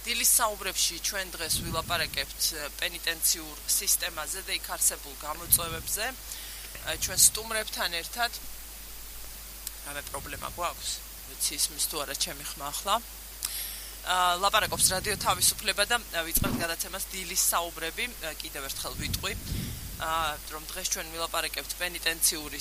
დილის საუბრებში ჩვენ დღეს ვილაპარაკებთ პენიტენციურ სისტემაზე და იქ არსებულ გამოწვევებზე. ჩვენ სტუმრებთან ერთად რამე პრობლემა გვაქვს? ვიცი ისმის თუ არა ჩემი ხმა ახლა. ლაპარაკობს რადიო თავისუფლება და ვიწყებთ გადაცემას დილის საუბრები. კიდევ ერთხელ ვიტყვი, რომ დღეს ჩვენ ვილაპარაკებთ პენიტენციური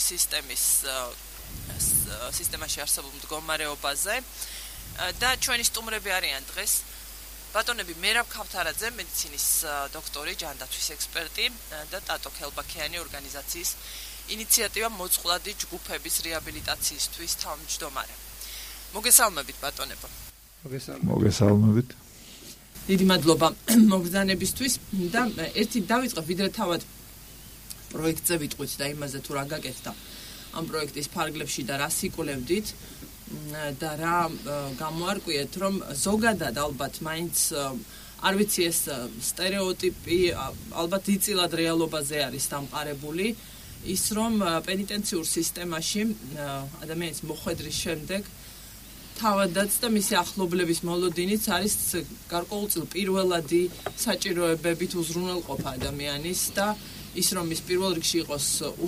სისტემაში არსებულ მდგომარეობაზე და ჩვენი სტუმრები არიან დღეს ბატონები მერაბ ქავთარაძე, მედიცინის დოქტორი, ჯანდაცვის ექსპერტი და ტატო ქელბაქიანი ორგანიზაციის ინიციატივა მოწყვლადი ჯგუფების რეაბილიტაციისთვის თავმჯდომარე. მოგესალმებით ბატონებო. მოგესალმებით. დიდი მადლობა მოგზანებისთვის და ერთი დავიწყებ ვიდრე თავად პროექტზე ვიტყვით და იმაზე თუ რა გაკეთდა ამ პროექტის ფარგლებში და რა სიკულევდით და რა გამოარკვიეთ, რომ ზოგადად ალბათ მაინც არ ვიცი ეს სტერეოტიპი ალბათ იწილად რეალობაზე არის დამყარებული ის რომ პენიტენციურ სისტემაში ადამიანის მოხვედრის შემდეგ თავადაც და მისი ახლობლების მოლოდინიც არის გარკვეულწილ პირველადი საჭიროებებით უზრუნველყოფა ადამიანის და ის რომ ის პირველ რიგში იყოს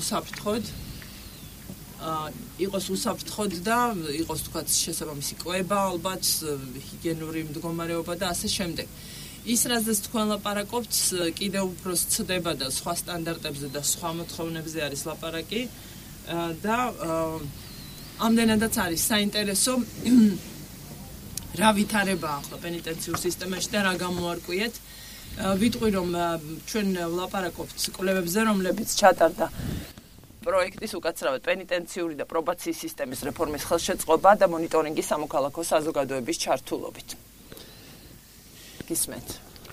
უსაფრთხოდ და იყოს თქვა შესაბამისი კვება ალბათ ჰიგიენური მდგომარეობა და ასე შემდეგ. ის რაზეც თქვენ ლაპარაკობთ კიდევ უფრო ცდება და სხვა სტანდარტებზე და სხვა მოთხოვნებზე არის ლაპარაკი და ამდენადაც არის საინტერესო რა ვითარებაა ახლა პენიტენციურ სისტემაში და რა გამოარკვიეთ. ვიტყვი რომ ჩვენ ვლაპარაკობთ კვლევებზე, რომლებიც ჩატარდა პროექტის უკაცრავად პენიტენციური და პრობაციის სისტემის რეფორმის ხელშეწყობა და მონიტორინგი სამოქალაქო საზოგადოების ჩართულობით. გისმენთ?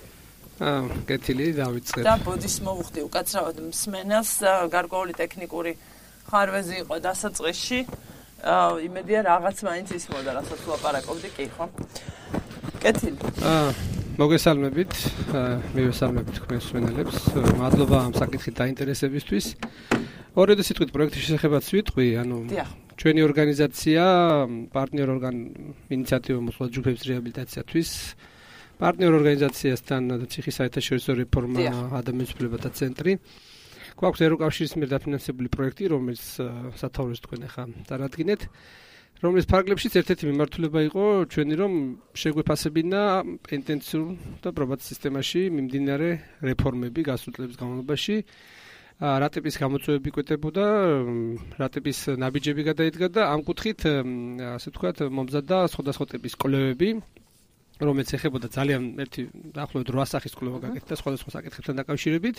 კეთილი დავიწყებ. და ბოდის მოვუხდი უკაცრავად მსმენელს, გარკვეული ტექნიკური ხარვეზი იყო დასაწყისში. იმედია რაღაც მაინც ისმოდა, რასაც ვლაპარაკობდი, კი ხო? კეთილი. მოგესალმებით, მივესალმებით თქვენს მსმენელებს. მადლობა ამ საკითხით დაინტერესებისთვის. ორედი სიტყვით პროექტის შესახებაც ვიტყვი, ჩვენი ორგანიზაცია პარტნიორ ინიციატივა მოწყვლადი ჯგუფების რეაბილიტაციისთვის. პარტნიორ ორგანიზაციასთან ციხის საერთაშორისო რეფორმა ადამიანის უფლებათა ცენტრი. გვაქვს ევროკავშირის მიერ დაფინანსებული პროექტი, რომელიც სათაურებს თქვენ ახლა წარადგინეთ, რომლის ფარგლებშიც ერთ-ერთი მიმართულება იყო ჩვენი რომ შეგვეფასებინა პენიტენციურ და პრობაციის სისტემაში მიმდინარე რეფორმები გასულ წლების განმავლობაში. რა ტიპის გამოწვევები კვეთებოდა, რა ტიპის ნაბიჯები გადაიდგა და ამ კუთხით ასე ვთქვათ მომზადდა სხვადასხვა ტიპის კვლევები, რომელიც ეხებოდა ძალიან ერთი დაახლოებით 8 სახის კვლევა გაკეთდა სხვადასხვა საკითხებთან დაკავშირებით.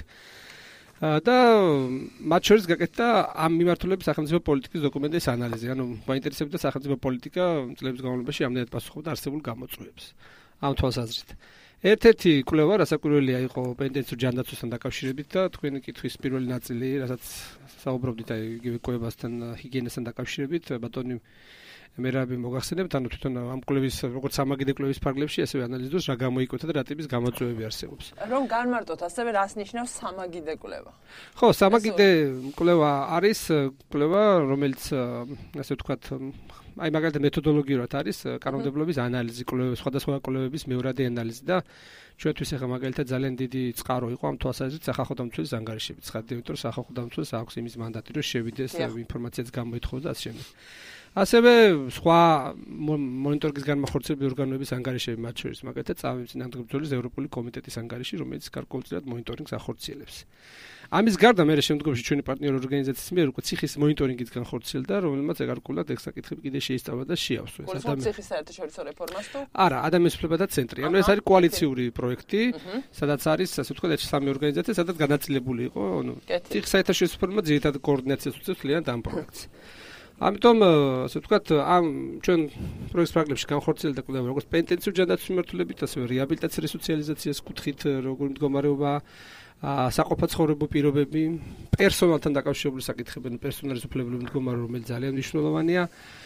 და მათ შორის გაკეთდა ამ მიმართულების სახელმწიფო პოლიტიკის დოკუმენტების ანალიზი. მაინტერესებდა სახელმწიფო პოლიტიკა წლების განმავლობაში ამდენად პასუხობდა არსებულ გამოწვევებს. ამ თვალსაზრისით. ერთ-ერთი კვლევა, რასაკვირველია, იყო პენიტენციურ ჯანდაცვასთან დაკავშირებით და თქვენი კითხვის პირველი ნაწილი, რასაც საუბრობდით იგივე კვლევასთან, ჰიგიენასთან დაკავშირებით, ბატონი მერაბი მოგახსენებთ, თვითონ ამ კვლევის, როგორც სამაგიდე კვლევის ფარგლებში, ასევე ანალიზდოს რა გამოიკვეთა და რა ტიპის გამოწვევები არსებობს. რომ განმარტოთ, ასევე რას ნიშნავს სამაგიდე კვლევა? ხო, სამაგიდე კვლევა არის კვლევა, რომელიც ასე ვთქვათ, მაგალითად მეთოდოლოგიურად არის კანონმდებლობის ანალიზი, სხვადასხვა კვლევების მეორადი ანალიზი და ჩვენთვის ახლა მაგალითად ძალიან დიდი წყარო იყო ამ თვალსაზრისით სახალხო დამცველის ანგარიშებით. ცხადია, იმიტომ რომ სახალხო დამცველს აქვს იმის მანდატი, რომ შევიდეს ინფორმაციაც გამოითხოვოს და ასე შემდეგ. ასევე სხვა მონიტორინგის განმახორციელებელი ორგანოების ანგარიშები, მათ შორის მაგალითად წამების წინამძღოლის ევროპული კომიტეტის ანგარიში, რომელიც გარკვეულწილად მონიტორინგს ახორციელებს. ამის გარდა მე შემდგომში ჩვენი პარტნიორ ორგანიზაციის მიერ უკვე ციხის მონიტორინგიც განხორციელდა, რომელმაც გარკვეულად ეს საკითხები კიდე შეისწავლა და შეავსო. ციხის საერთაშორისო რეფორმას თუ? არა, ადამიანის უფლებათა ცენტრი. ეს არის კოალიციური პროექტი, სადაც არის, ასე ვთქვათ, სამი ორგანიზაცია, სადაც განაწილებული იყო, ციხის საერთაშორისო რეფორმა ძირითადად კოორდინაციას უწევს მთლიანად ამ პროექტს. ამიტომ, ასე ვთქვათ, ამ ჩვენ პროექტის ფარგლებში განხორციელდა კვლევა როგორც პენიტენციურ ჯანდაცვის მიმართულებით, ასევე რეაბილიტაციის რესოციალიზაციის კუთხით, როგორი მდგომარეობა, საყოფაცხოვრებო პირობები, პერსონალთან დაკავშირებული საკითხები, პერსონალის უფლებების მდგომარეობა, რომელიც ძალიან მნიშვნელოვანია.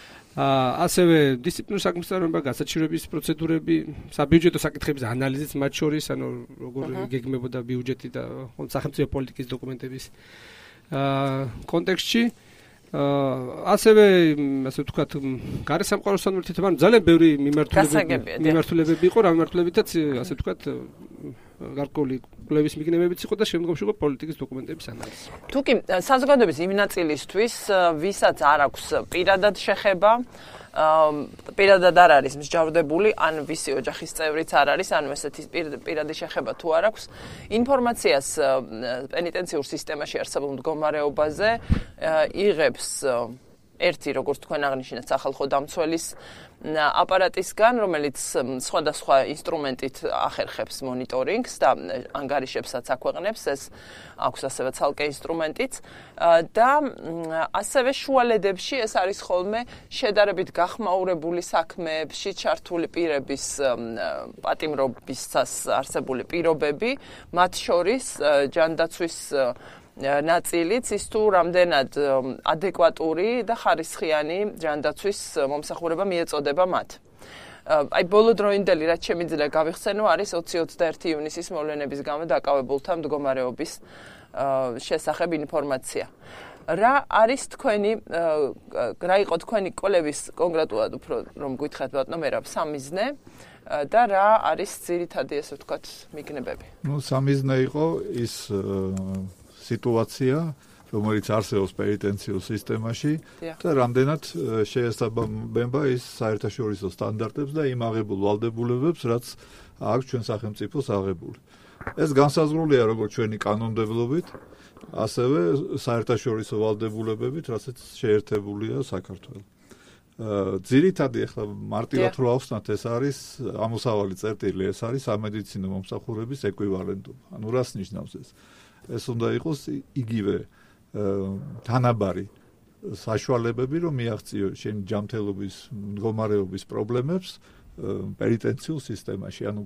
ასევე დისციპლინური საქმისწავლება, გასაჩივრების პროცედურები, საბიუჯეტო საკითხების ანალიზიც მათ შორის, როგორ გეგმებოდა ბიუჯეტი და სახელმწიფო პოლიტიკის დოკუმენტების კონტექსტში. ასევე ასე ვთქვათ, გარესამყარო სამართლებთან ძალიან ბევრი მიმართულებები იყო, რა მიმართულებითაც ასე ვთქვათ, გარკვეული კვლევის მიგნებებიც იყო და შემდგომში იყო პოლიტიკის დოკუმენტების ანალიზი. თუკი საზოგადოების იმ ნაწილისთვის, ვისაც არ აქვს პირადად შეხება, პირადად არ არის მსჯავრდებული, ან ვისი ოჯახის წევრიც არ არის, ან ესეთი პირადი შეხება თუ არ აქვს, ინფორმაციას პენიტენციურ სისტემაში არსებულ მდგომარეობაზე იღებს ერთი, როგორც თქვენ აღნიშნეთ, სახალხო დამცველის აპარატისგან, რომელიც სხვადასხვა ინსტრუმენტით ახერხებს მონიტორინგს და ანგარიშებსაც აქვეყნებს, ეს აქვს ასევე ცალკე ინსტრუმენტიც და ასევე შუალედებში ეს არის ხოლმე შედარებით გახმაურებული საქმეებში ჩართული პირების პატიმრობისას არსებული პირობები, მათ შორის ჯანდაცვის ნაწილიც ის თუ რამდენად ადეკვატური და ხარისხიანი ჯანდაცვის მომსახურება მიეწოდება მათ. აი ბოლოდროინდელი რაც შემიძლია გავიხსენო არის 20-21 ივნისის მოვლენების გამო დაკავებულთა მდგომარეობის შესახებ ინფორმაცია. რა არის თქვენი რა იყო თქვენი კოლების კონკრეტულად უფრო რომ გითხრათ ბატონო მერაბ სამიზნე და რა არის ძირითადი ესე ვთქვათ მიგნებები? ნუ სამიზნე იყო ის სიტუაცია, რომელიც არსებობს პენიტენციურ სისტემაში და რამდენად შეესაბამება ის საერთაშორისო სტანდარტებს და იმ აღებულ ვალდებულებებს, რაც აქვს ჩვენ სახელმწიფოს აღებული. ეს განსაზღვრულია როგორც ჩვენი კანონმდებლობით, ასევე საერთაშორისო ვალდებულებებით, რასაც შეერთებულია საქართველო. ძირითადი ახლა მარტივად რო ავხსნათ, ეს არის ამოსავალი წერტილი, ეს არის სამედიცინო მომსახურების ეკვივალენტობა. ანუ რას ნიშნავს ეს? ეს უნდა იყოს იგივე თანაბარი საშუალებები, რომ მიაღწიო შენ ჯანმრთელობის მდგომარეობის პრობლემებს პენიტენციურ სისტემაში. ანუ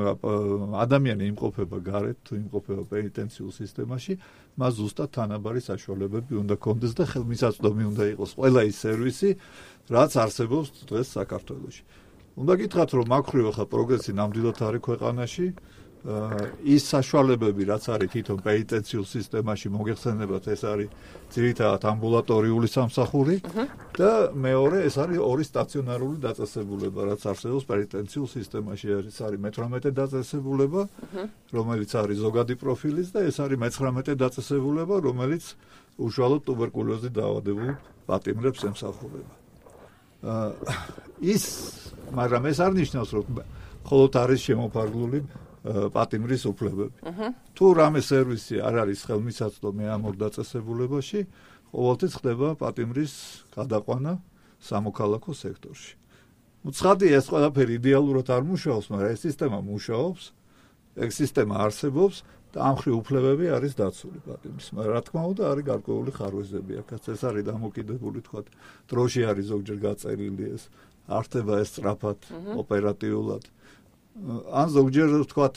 ადამიანი იმყოფება გარეთ თუ იმყოფება პენიტენციურ სისტემაში, მას ზუსტად თანაბარი საშუალებები უნდა კონდეს და ხელმისაწვდომი უნდა იყოს ყველა ის სერვისი, რაც არსებობს დღეს საქართველოში. უნდა გითხრათ, რომ მაგხრივ ახლა პროგრესი ნამდვილად არის ქვეყანაში. ის საშუალებები, რაც არის თვითონ პენიტენციურ სისტემაში მოგეხსენებათ, ეს არის ძირითადად ამბულატორიული სამსახური და მეორე ეს არის ორი სტაციონარული დაწესებულება, რაც არსებობს პენიტენციურ სისტემაში. ეს არის მე-18 დაწესებულება, რომელიც არის ზოგადი პროფილის და ეს არის მე-19 დაწესებულება, რომელიც უშუალოდ ტუბერკულოზით დაავადებულ პატიმრებს ემსახურება. მაგრამ ეს არ ნიშნავს, რომ მხოლოდ არის შემოფარგლული პატიმრის უფლებები. თუ რამე სერვისი არ არის ხელმისაწვდომი ამ ორ დაწესებულებაში, ყოველთვის ხდება პატიმრის გადაყვანა სამოქალაქო სექტორში. ცხადია, ეს ყველაფერი იდეალურად არ მუშაობს, მაგრამ ეს სისტემა მუშაობს, ეს სისტემა არსებობს და ამ ხრი უფლებები არის დაცული პატიმრის. მაგრამ რა თქმა უნდა, არის გარკვეული ხარვეზები აქაც. ეს არის დამოკიდებული, თქვათ, დროში არის ზოგჯერ გაწერილი ეს, არ ხდება ეს სწრაფად, ოპერატიულად. ან ზოგჯერ ვთქვათ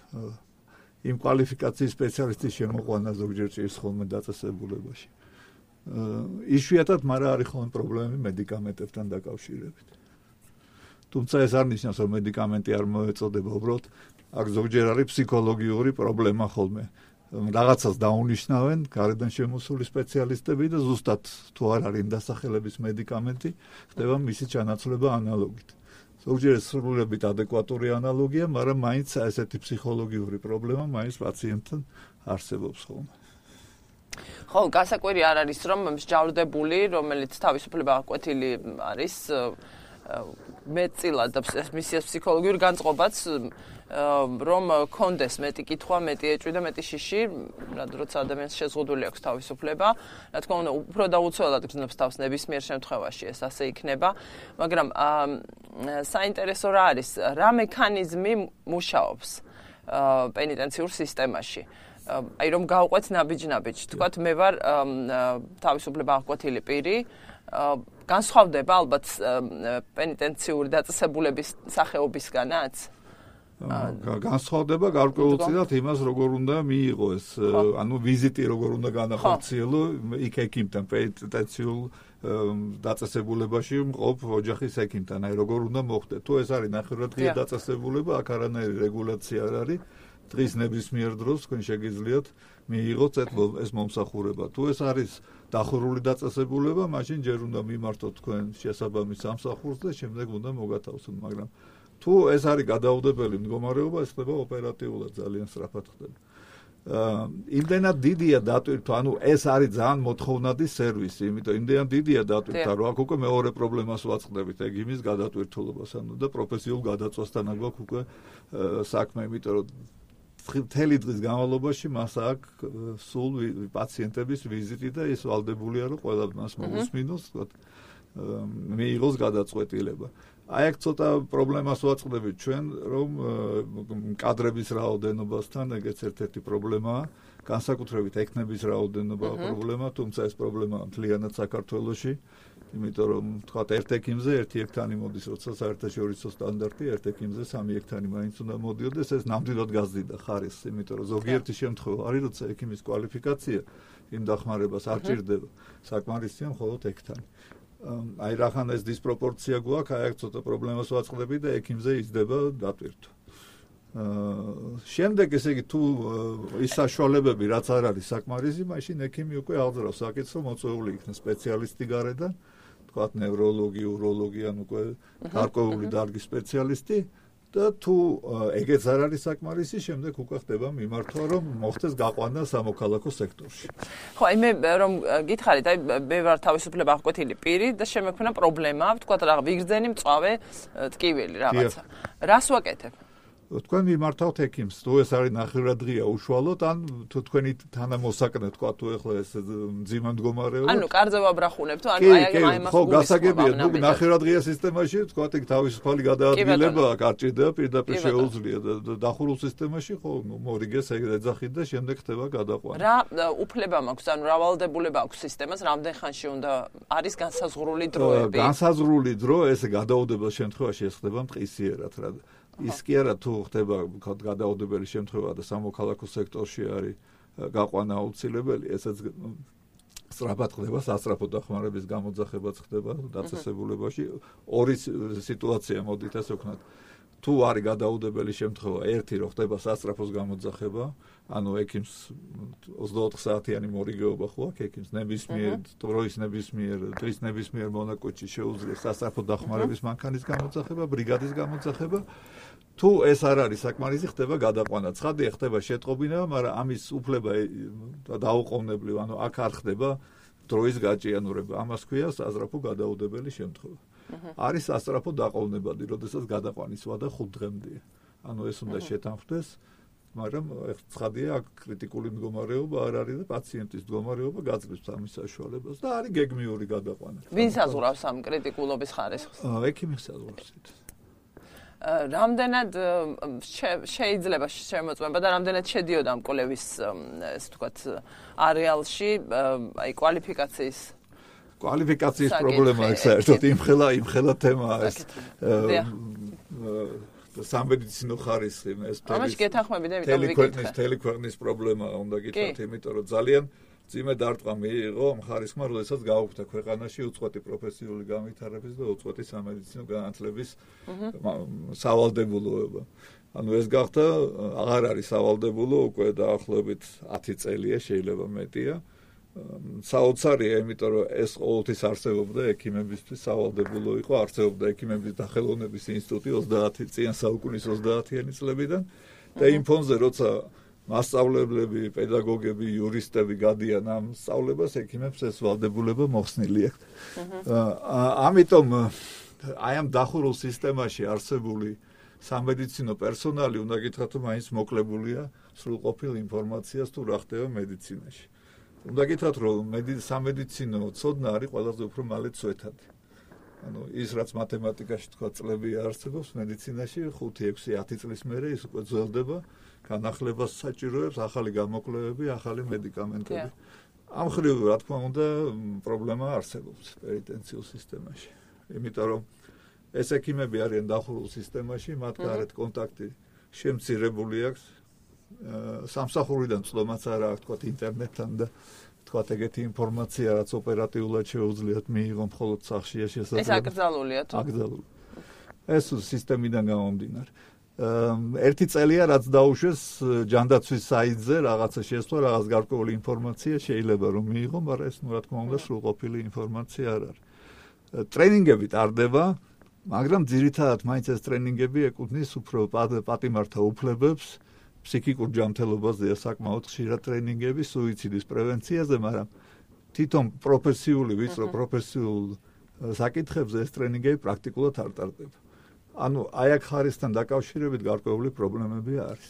იმ კვალიფიკაციის სპეციალისტის შემოყვანა ზოგჯერ ჭირს ხოლმე დაწესებულებაში. იშვიათად, მაგრამ არის ხოლმე პრობლემები მედიკამენტებთან დაკავშირებით. თუმცა ეს არ ნიშნავს, რომ მედიკამენტი არ მოეწოდება, უბრალოდ აქ ზოგჯერ არის ფსიქოლოგიური პრობლემა ხოლმე. რაღაცას დაუნიშნავენ გარედან შემოსული სპეციალისტები და ზუსტად თუ არ არის დასახელების მედიკამენტი, ხდება მისი ჩანაცვლება ანალოგით. ზოგჯერ სრულებით ადეკვატური ანალოგია, მაგრამ მაინც ესეთი ფსიქოლოგიური პრობლემა მაინც პაციენტთან არსებობს ხოლმე. ხო, გასაკვირი არ არის, რომ მსჯავრდებული, რომელიც თავისუფლება აკვეთილი არის, მეტწილად და მისი ფსიქოლოგიური განწყობაც რომ კონდეს მეტი კითხვა, მეტი ეჭვი და მეტი შიში, როცა ადამიანს შეზღუდული აქვს თავისუფლება, რა თქმა უნდა, უფრო დაუცველად გრძნობს თავს ნებისმიერ შემთხვევაში ეს ასე იქნება, მაგრამ საინტერესო რა არის, რა მექანიზმი მუშაობს პენიტენციურ სისტემაში. აი რომ გავყვეთ ნაბიჯ-ნაბიჯ, თქვათ მე ვარ თავისუფლება აღკვეთილი პირი, განსხვავდება ალბათ პენიტენციური დაწესებულების სახეობისგანაც? განსხვავდება გარკვეულწილად იმას, როგორ უნდა მიიღო ეს, ანუ ვიზიტი როგორ უნდა განახორციელო იქ ექიმთან, პენიტენციურ დაწესებულებაში მყოფ ოჯახის ექიმთან, აი როგორ უნდა მოხდეს. თუ ეს არის ნახევრადღია დაწესებულება, აქ არანაირი რეგულაცია არ არის. დღის ნებისმიერ დროს თქვენ შეგიძლიათ მიიღოთ ეს მომსახურება. თუ ეს არის დახურული დაწესებულება, მაშინ ჯერ უნდა მიმართოთ თქვენ შესაბამის სამსახურს და შემდეგ უნდა მოგათავსოთ, მაგრამ თუ ეს არის გადაუდებელი მდგომარეობა, ეს ხდება ოპერატიულად ძალიან სწრაფად ხდება. იმდენად დიდია დატვირთვა, ანუ ეს არის ძალიან მოთხოვნადი სერვისი, იმიტომ იმდენად დიდია დატვირთვა, რომ აქ უკვე მეორე პრობლემას ვაწყდებით, ეგ იმის გადატვირთულობას, ანუ და პროფესიულ გადაწყვეტასთან აქვს უკვე საქმე, იმიტომ რომ მთელი დღის განმავლობაში მას აქვს სულ პაციენტების ვიზიტი და ის ვალდებულია, რომ ყველა მას მოусმინოს, მიიღოს გადაწყვეტილება. აი აქ ცოტა პრობლემას ვაწყდებით ჩვენ, რომ კადრების რაოდენობასთან ეგეც ერთ-ერთი პრობლემაა, განსაკუთრებით ექნების რაოდენობაა პრობლემა, თუმცა ეს პრობლემაა მთლიანად საქართველოში, იმიტომ რომ თქვათ ერთ ექიმზე ერთი ექთანი მოდის, როცა საერთაშორისო სტანდარტი ერთ ექიმზე 3 ექთანი მაინც უნდა მოდიოდეს, ეს ნამდვილად გაზრდიდა ხარისხს, იმიტომ რომ ზოგიერთი შემთხვევა არის, როცა ექიმის კვალიფიკაცია იმ დახმარებას არ ჭირდება, საკმარისია მხოლოდ ექთანი. აი რახან ეს დისპროპორცია გვაქვს, აი აქ ცოტა პრობლემას ვაწყდები და ექიმზე იზრდება დატვირთვა. შემდეგ ესე იგი თუ ის საშუალებები რაც არ არის საკმარისი, მაშინ ექიმი უკვე აღძრავს საკითხს, რომ მოწვეული იქნება სპეციალისტი გარედან, თქვათ ნევროლოგი, უროლოგი, ან უკვე გარკვეული დარგის სპეციალისტი და თუ ეგეც არ არის საკმარისი, შემდეგ უკვე ხდება მიმართვა, რომ მოხდეს გაყვანა სამოქალაქო სექტორში. ხო, აი მე რომ გითხარით, აი მე ვარ თავისუფლება აღკვეთილი პირი და შემექმნა პრობლემა, თქვათ რა ვიგრძენი მწვავე ტკივილი რაღაცა. რას ვაკეთებ? თქვენ მიმართავთ ექიმს, თუ ეს არის ნახევრადღია უშუალოდ, ან თუ თქვენი თანამოსაკნე, თქვათ თუ ეხლა ეს მძიმე მდგომარეობა. ანუ კარზე ვაბრახუნებთ, ანუ აი ამას ხო, გასაგებია, ნუ ნახევრადღია სისტემაში, თქვათ იქ თავისუფალი გადაადგილება არ ჭირდება, პირდაპირ შეუძლია და დახურულ სისტემაში ხო, ნუ მორიგეს ეძახით და შემდეგ ხდება გადაყვანა. რა უფლება მაქვს, ანუ რა ვალდებულება აქვს სისტემას, რამდენ ხანში უნდა არის განსაზღვრული დროები? განსაზღვრული დრო, ეს გადაუდებელ შემთხვევაში ეს ხდება მტკიციერად რა. ის კი არა თუ ხდება გადაუდებელი შემთხვევა და სამოქალაქო სექტორში არის გაყვანა აუცილებელი, ესეც სწრაფად ხდება, სასწრაფო დახმარების გამოძახებაც ხდება დაწესებულებაში. ორი სიტუაცია მოდით ასე ვქნათ. თუ არის გადაუდებელი შემთხვევა, ერთი რომ ხდება სასწრაფოს გამოძახება, ანუ ექიმს 24 საათიანი მორიგეობა ხო აქვს ექიმს ნებისმიერ დროის ნებისმიერ დღის ნებისმიერ მონაკვეთში შეუძლია სასწრაფო დახმარების მანქანის გამოძახება, ბრიგადის გამოძახება. თუ ეს არ არის საკმარისი, ხდება გადაყვანა. ცხადია, ხდება შეტყობინება, მაგრამ ამის უფლება დაუყოვნებლივ, ანუ აქ არ ხდება დროის გაჭიანურება. ამას ქვია სასწრაფო გადაუდებელი შემთხვევა. არის სასწრაფო დაყოვნებადი, როდესაც გადაყვანის ვადა 5 დღემდეა. ანუ ეს უნდა შეთანხმდეს, მაგრამ ცხადია, აქ კრიტიკული მდგომარეობა არ არის და პაციენტის მდგომარეობა გაძლევს ამის საშუალებას და არის გეგმიური გადაყვანა. ვინ საზღვრავს ამ კრიტიკულობის ხარისხს? ექიმი საზღვრავს. რამდენად შეიძლება შემოწმება და რამდენად შედიოდა ამ კვლევის ეს თქვათ არეალში აი კვალიფიკაციის პრობლემა ეს საერთოდ იმხელა თემაა ეს სამედიცინო ხარისხი ეს თელი ქვეყნის პრობლემაა უნდა გითხრათ, იმიტომ რომ ძალიან ძიმე დარტყმა მიიღო ამ ხარისხმა, როდესაც გაუქმდა ქვეყანაში უწყვეტი პროფესიული განვითარების და უწყვეტი სამედიცინო განათლების სავალდებულოება. ანუ ეს გახდა აღარ არის სავალდებულო უკვე დაახლოებით 10 წელია, შეიძლება მეტია. საოცარია, იმიტომ რომ ეს ყოველთვის არსებობდა ექიმებისთვის სავალდებულო იყო, არსებობდა ექიმების დახელოვნების ინსტიტუტი 30 წლიან საუკუნის 30-იანი წლებიდან და იმ ფონზე როცა მასწავლებლები, პედაგოგები, იურისტები გადიან ამ სწავლებას, ექიმებს ეს ვალდებულება მოხსნილი აქვს. ამიტომ აი ამ დახურულ სისტემაში არსებული სამედიცინო პერსონალი უნდა გითხრათ, რომ მაინც მოკლებულია სრულყოფილ ინფორმაციას თუ რა ხდება медиცინაში. უნდა გითხრათ, რომ სამედიცინო ცოდნა არის ყველაზე უფრო მალე წვეთადი. ანუ ის რაც მათემატიკაში თქვა წლები არსებობს, медиცინაში 5-6-10 წლის მერე ის უკვე ძველდება, განახლებას საჭიროებს ახალი გამოკვლევები, ახალი მედიკამენტები. ამ ხრივ, რა თქმა უნდა, პრობლემა არსებობს პენიტენციურ სისტემაში. იმიტომ რომ ეს ექიმები არიან დახურულ სისტემაში, მათ გარეთ კონტაქტი შემცირებული აქვს. სამსახურიდან წლომაც არ აქვს, თქვათ, ინტერნეტთან და თქვათ ეგეთი ინფორმაცია, რაც ოპერატიულად შეუძლიათ მიიღონ მხოლოდ სახლშია შესაძლებელი. ეს აკრძალულია თუ? აკრძალული. ეს სისტემიდან გამომდინარე. ერთი წელია რაც დაუშვეს ჯანდაცვის საიტზე რაღაცა შეცვლა, რაღაც გარკვეული ინფორმაცია შეიძლება რომ მიიღო, მაგრამ ეს რა თქმა უნდა სრულყოფილი ინფორმაცია არ არის. ტრენინგები ტარდება, მაგრამ ძირითადად მაინც ეს ტრენინგები ეკუთვნის უფრო პატიმართა უფლებებს, ფსიქიკურ ჯანმრთელობაზეა საკმაოდ ხშირად ტრენინგები სუიციდის პრევენციაზე, მაგრამ თვითონ პროფესიული ვიწრო პროფესიულ საკითხებზე ეს ტრენინგები პრაქტიკულად არ ტარდება. ანუ აი აქ ხარისთან დაკავშირებით გარკვეული პრობლემები არის.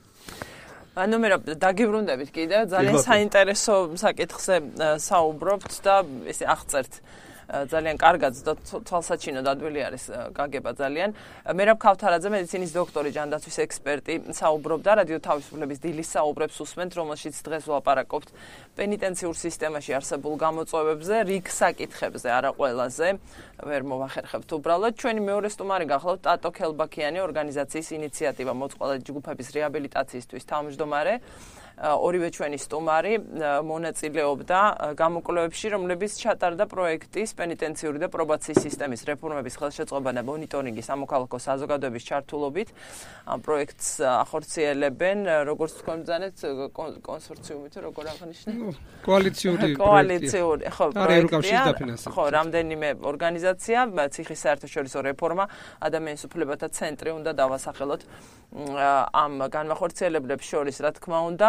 ანუ მე დაგიბრუნდებით კიდევ ძალიან საინტერესო საკითხზე საუბრობთ და ესე აღწერთ ძალიან კარგად და თვალსაჩინო დადვილი არის გაგება ძალიან. მერაბ ქავთარაძე მედიცინის დოქტორი, ჯანდაცვის ექსპერტი საუბრობდა რადიო თავისუფლების დილის საუბრებს უსმენთ, რომელშიც დღეს ვლაპარაკობთ პენიტენციურ სისტემაში არსებულ გამოწვევებზე, რიგ საკითხებზე, არა ყველაზე. ვერ მოვახერხებთ უბრალოდ. ჩვენი მეორე სტუმარი გახლავთ ტატო ქელბაქიანი, ორგანიზაციის ინიციატივა მოწყვალე ჯგუფების რეაბილიტაციისთვის თავმჯდომარე. ორივე ჩვენი სტუმარი მონაწილეობდა გამოკვლევებში, რომლებიც ჩატარდა პროექტის პენიტენციური და პრობაციის სისტემის რეფორმების ხელშეწყობა და მონიტორინგი სამოქალაქო საზოგადოების ჩართულობით. ამ პროექტს ახორციელებენ, როგორც თქვენ ბრძანეთ, კონსორციუმი თუ როგორ აღნიშნეთ? კოალიციური, ხო, პროექტია. ხო, რამდენიმე ორგანიზაცია, ციხის საერთაშორისო რეფორმა, ადამიანის უფლებათა ცენტრი უნდა დავასახელოთ ამ განმახორციელებლებს შორის, რა თქმა უნდა.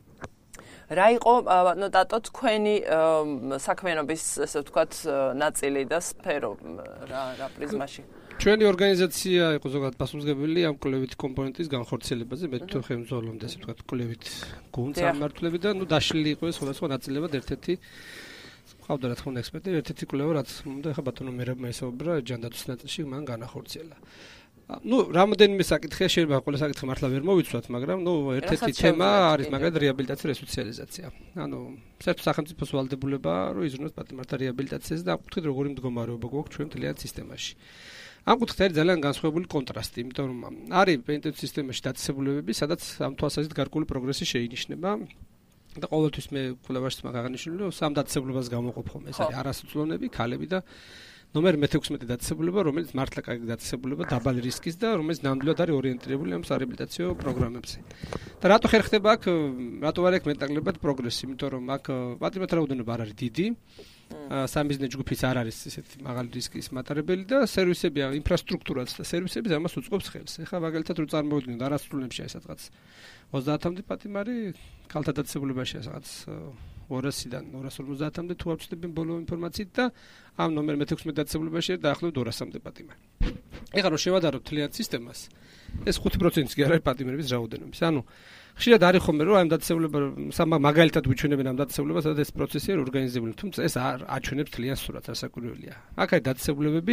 რა იყო ტატო თქვენი საქმიანობის, ესე ვთქვათ, ნაწილი და სფერო რა პრიზმაში? ჩვენი ორგანიზაცია იყო ზოგადად პასუხისმგებელი ამ კვლევითი კომპონენტის განხორციელებაზე, მე თვითონ ხელმძღვანელობდა, ესე ვთქვათ, კვლევით გუნდს ამმართველები და დაშლილი იყო სხვადასხვა ნაწილებად ერთ-ერთი ყავდა რა თქმა უნდა ექსპერტი, ერთ-ერთი კვლევა რაც უნდა ეხა ბატონო მერაბმა ესაუბრა ჯანდაცვის ნაწილში მან განახორციელა. რამოდენიმე საკითხია, შეიძლება ყველა საკითხი მართლა ვერ მოვიცვათ, მაგრამ ერთ-ერთი თემა არის მაგალითად რეაბილიტაცია, რესოციალიზაცია. საერთოდ სახელმწიფოს ვალდებულება რომ იზრუნოს პატიმართა რეაბილიტაციაზე და ამ კუთხით როგორი მდგომარეობა გვაქვს ჩვენ მთლიან სისტემაში. ამ კუთხით არის ძალიან განსხვავებული კონტრასტი, იმიტომ რომ არის პენიტენციურ სისტემაში დაწესებულებები, სადაც ამ თვალსაზრისით გარკვეული პროგრესი შეინიშნება. და ყოველთვის მე კვლევაშიც მაგ აღნიშნული რომ სამ დაწესებულებას გამოვყოფ ხომ ეს არის არასოციალურები, ქალები და ნომერ 16 დაწესებულება, რომელიც მართლა კარგი დაწესებულება, დაბალი რისკის და რომელიც ნამდვილად არის ორიენტირებული ამ სარეაბილიტაციო პროგრამებზე. და რატო ხერ ხდება აქ, რატო არ აქვს მეტნაკლებად პროგრესი, იმიტომ რომ აქ პატიმართა რაოდენობა არ არის დიდი. სამიზნე ჯგუფიც არ არის ესეთი მაღალი რისკის მატარებელი და სერვისებია, ინფრასტრუქტურაც და სერვისები ამას უწყობს ხელს. ეხლა მაგალითად რო წარმოვიდგინოთ არასრულებში აი სადღაც 30-მდე პატიმარი ქალთა დაწესებულებაში სადღაც 200-დან 250-მდე თუ არ ვცდები ბოლო ინფორმაციით და ამ ნომერ 16 დაწესებულებაში დაახლოებით 200-მდე პატიმარი. ეხლა რო შევადაროთ თლიან სისტემას, ეს 5%-იც კი არ არის პატიმრების რაოდენობის. ანუ ხშირად არის ხოლმე რომ ამ დაწესებულება მაგალითად ვიჩვენებენ ამ დაწესებულებას, სადაც ეს პროცესი არის ორგანიზებული, თუმცა ეს არ აჩვენებს თლიან სურათს, არასაკვირველია. აქ არის დაწესებულებები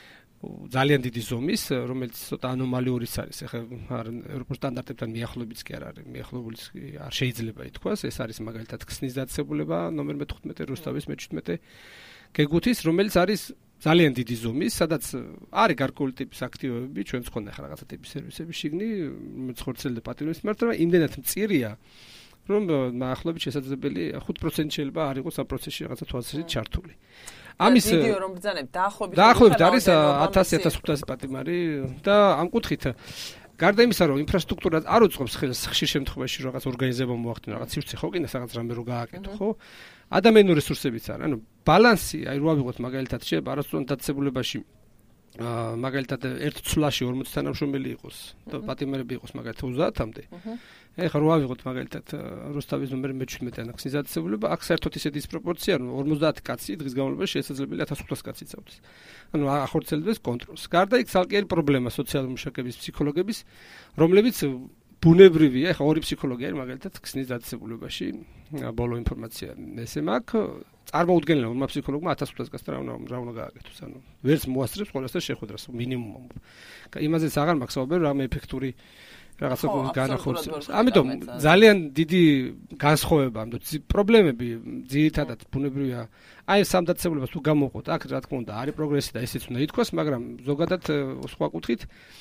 ძალიან დიდი ზომის, რომელიც ცოტა ანომალიურიც არის. ეხლა ევროპულ სტანდარტებთან მიახლოებიც კი არ არის, მიახლოებულიც არ შეიძლება ითქვას. ეს არის მაგალითად ქსნის დაწესებულება ნომერ 15, რუსთავის 17 გეგუთის, რომელიც არის ძალიან დიდი ზომის, სადაც არის გარკვეული ტიპის აქტივობები, ჩვენც ხონდა ახლა რაღაცა ტიპის სერვისები შიგნი, ხორცელი და პატიმრის მიმართ, მაგრამ იმდენად მწირია, რომ მაახლოებით შესაძლებელი 5% შეიძლება არ იყოს ამ პროცესში რაღაცა თვალსაზრისით ჩართული. ამის ვიდეო რომ ბრძანებ დაახლოებით არის 1000-1500 პატიმარი და ამ კუთხით გარდა იმისა, რომ ინფრასტრუქტურა არ უწყობს ხელს ხშირ შემთხვევაში რაღაც ორგანიზება მოახდინო, რაღაც სივრცე ხო კიდე რაღაც რამე რო გააკეთო, ხო? ადამიანური რესურსებიც არის. ანუ ბალანსი, აი რო ავიღოთ მაგალითად შეიძლება არასწორად დაწესებულებაში მაგალითად ერთ ცვლაში 40 თანამშრომელი იყოს და პატიმარები იყოს მაგალითად 30-მდე. ეხლა რო ავიღოთ მაგალითად რუსთავის ნომერ 17 ან ქსნის დაწესებულება, აქ საერთოდ ისე დისპროპორცია, რომ 50 კაცი დღის განმავლობაში შესაძლებელი 1500 კაცი იწევდეს. ანუ ახორციელებს კონტროლს. გარდა იქ ცალკეული პრობლემა სოციალური მუშაკების, ფსიქოლოგების, რომლებიც ბუნებრივია, ეხლა ორი ფსიქოლოგი არის მაგალითად ქსნის დაწესებულებაში, ბოლო ინფორმაცია ესე მაქვს, წარმოუდგენელია ორმა ფსიქოლოგმა 1500 კაცთან რა უნდა გააკეთოს, ანუ ვერც მოასწრებს ყველასთან შეხვედრას მინიმუმ. იმაზეც აღარ მაქვს საუბარი, რამე ეფექტური რაღაცა განახორციელებს. ამიტომ ძალიან დიდი განსხვავება, ამიტომ პრობლემები ძირითადად ბუნებრივია აი სამდაცებლობას თუ გამოვყოთ, აქ რა თქმა უნდა არის პროგრესი და ესეც უნდა ითქვას, მაგრამ ზოგადად სხვა კუთხით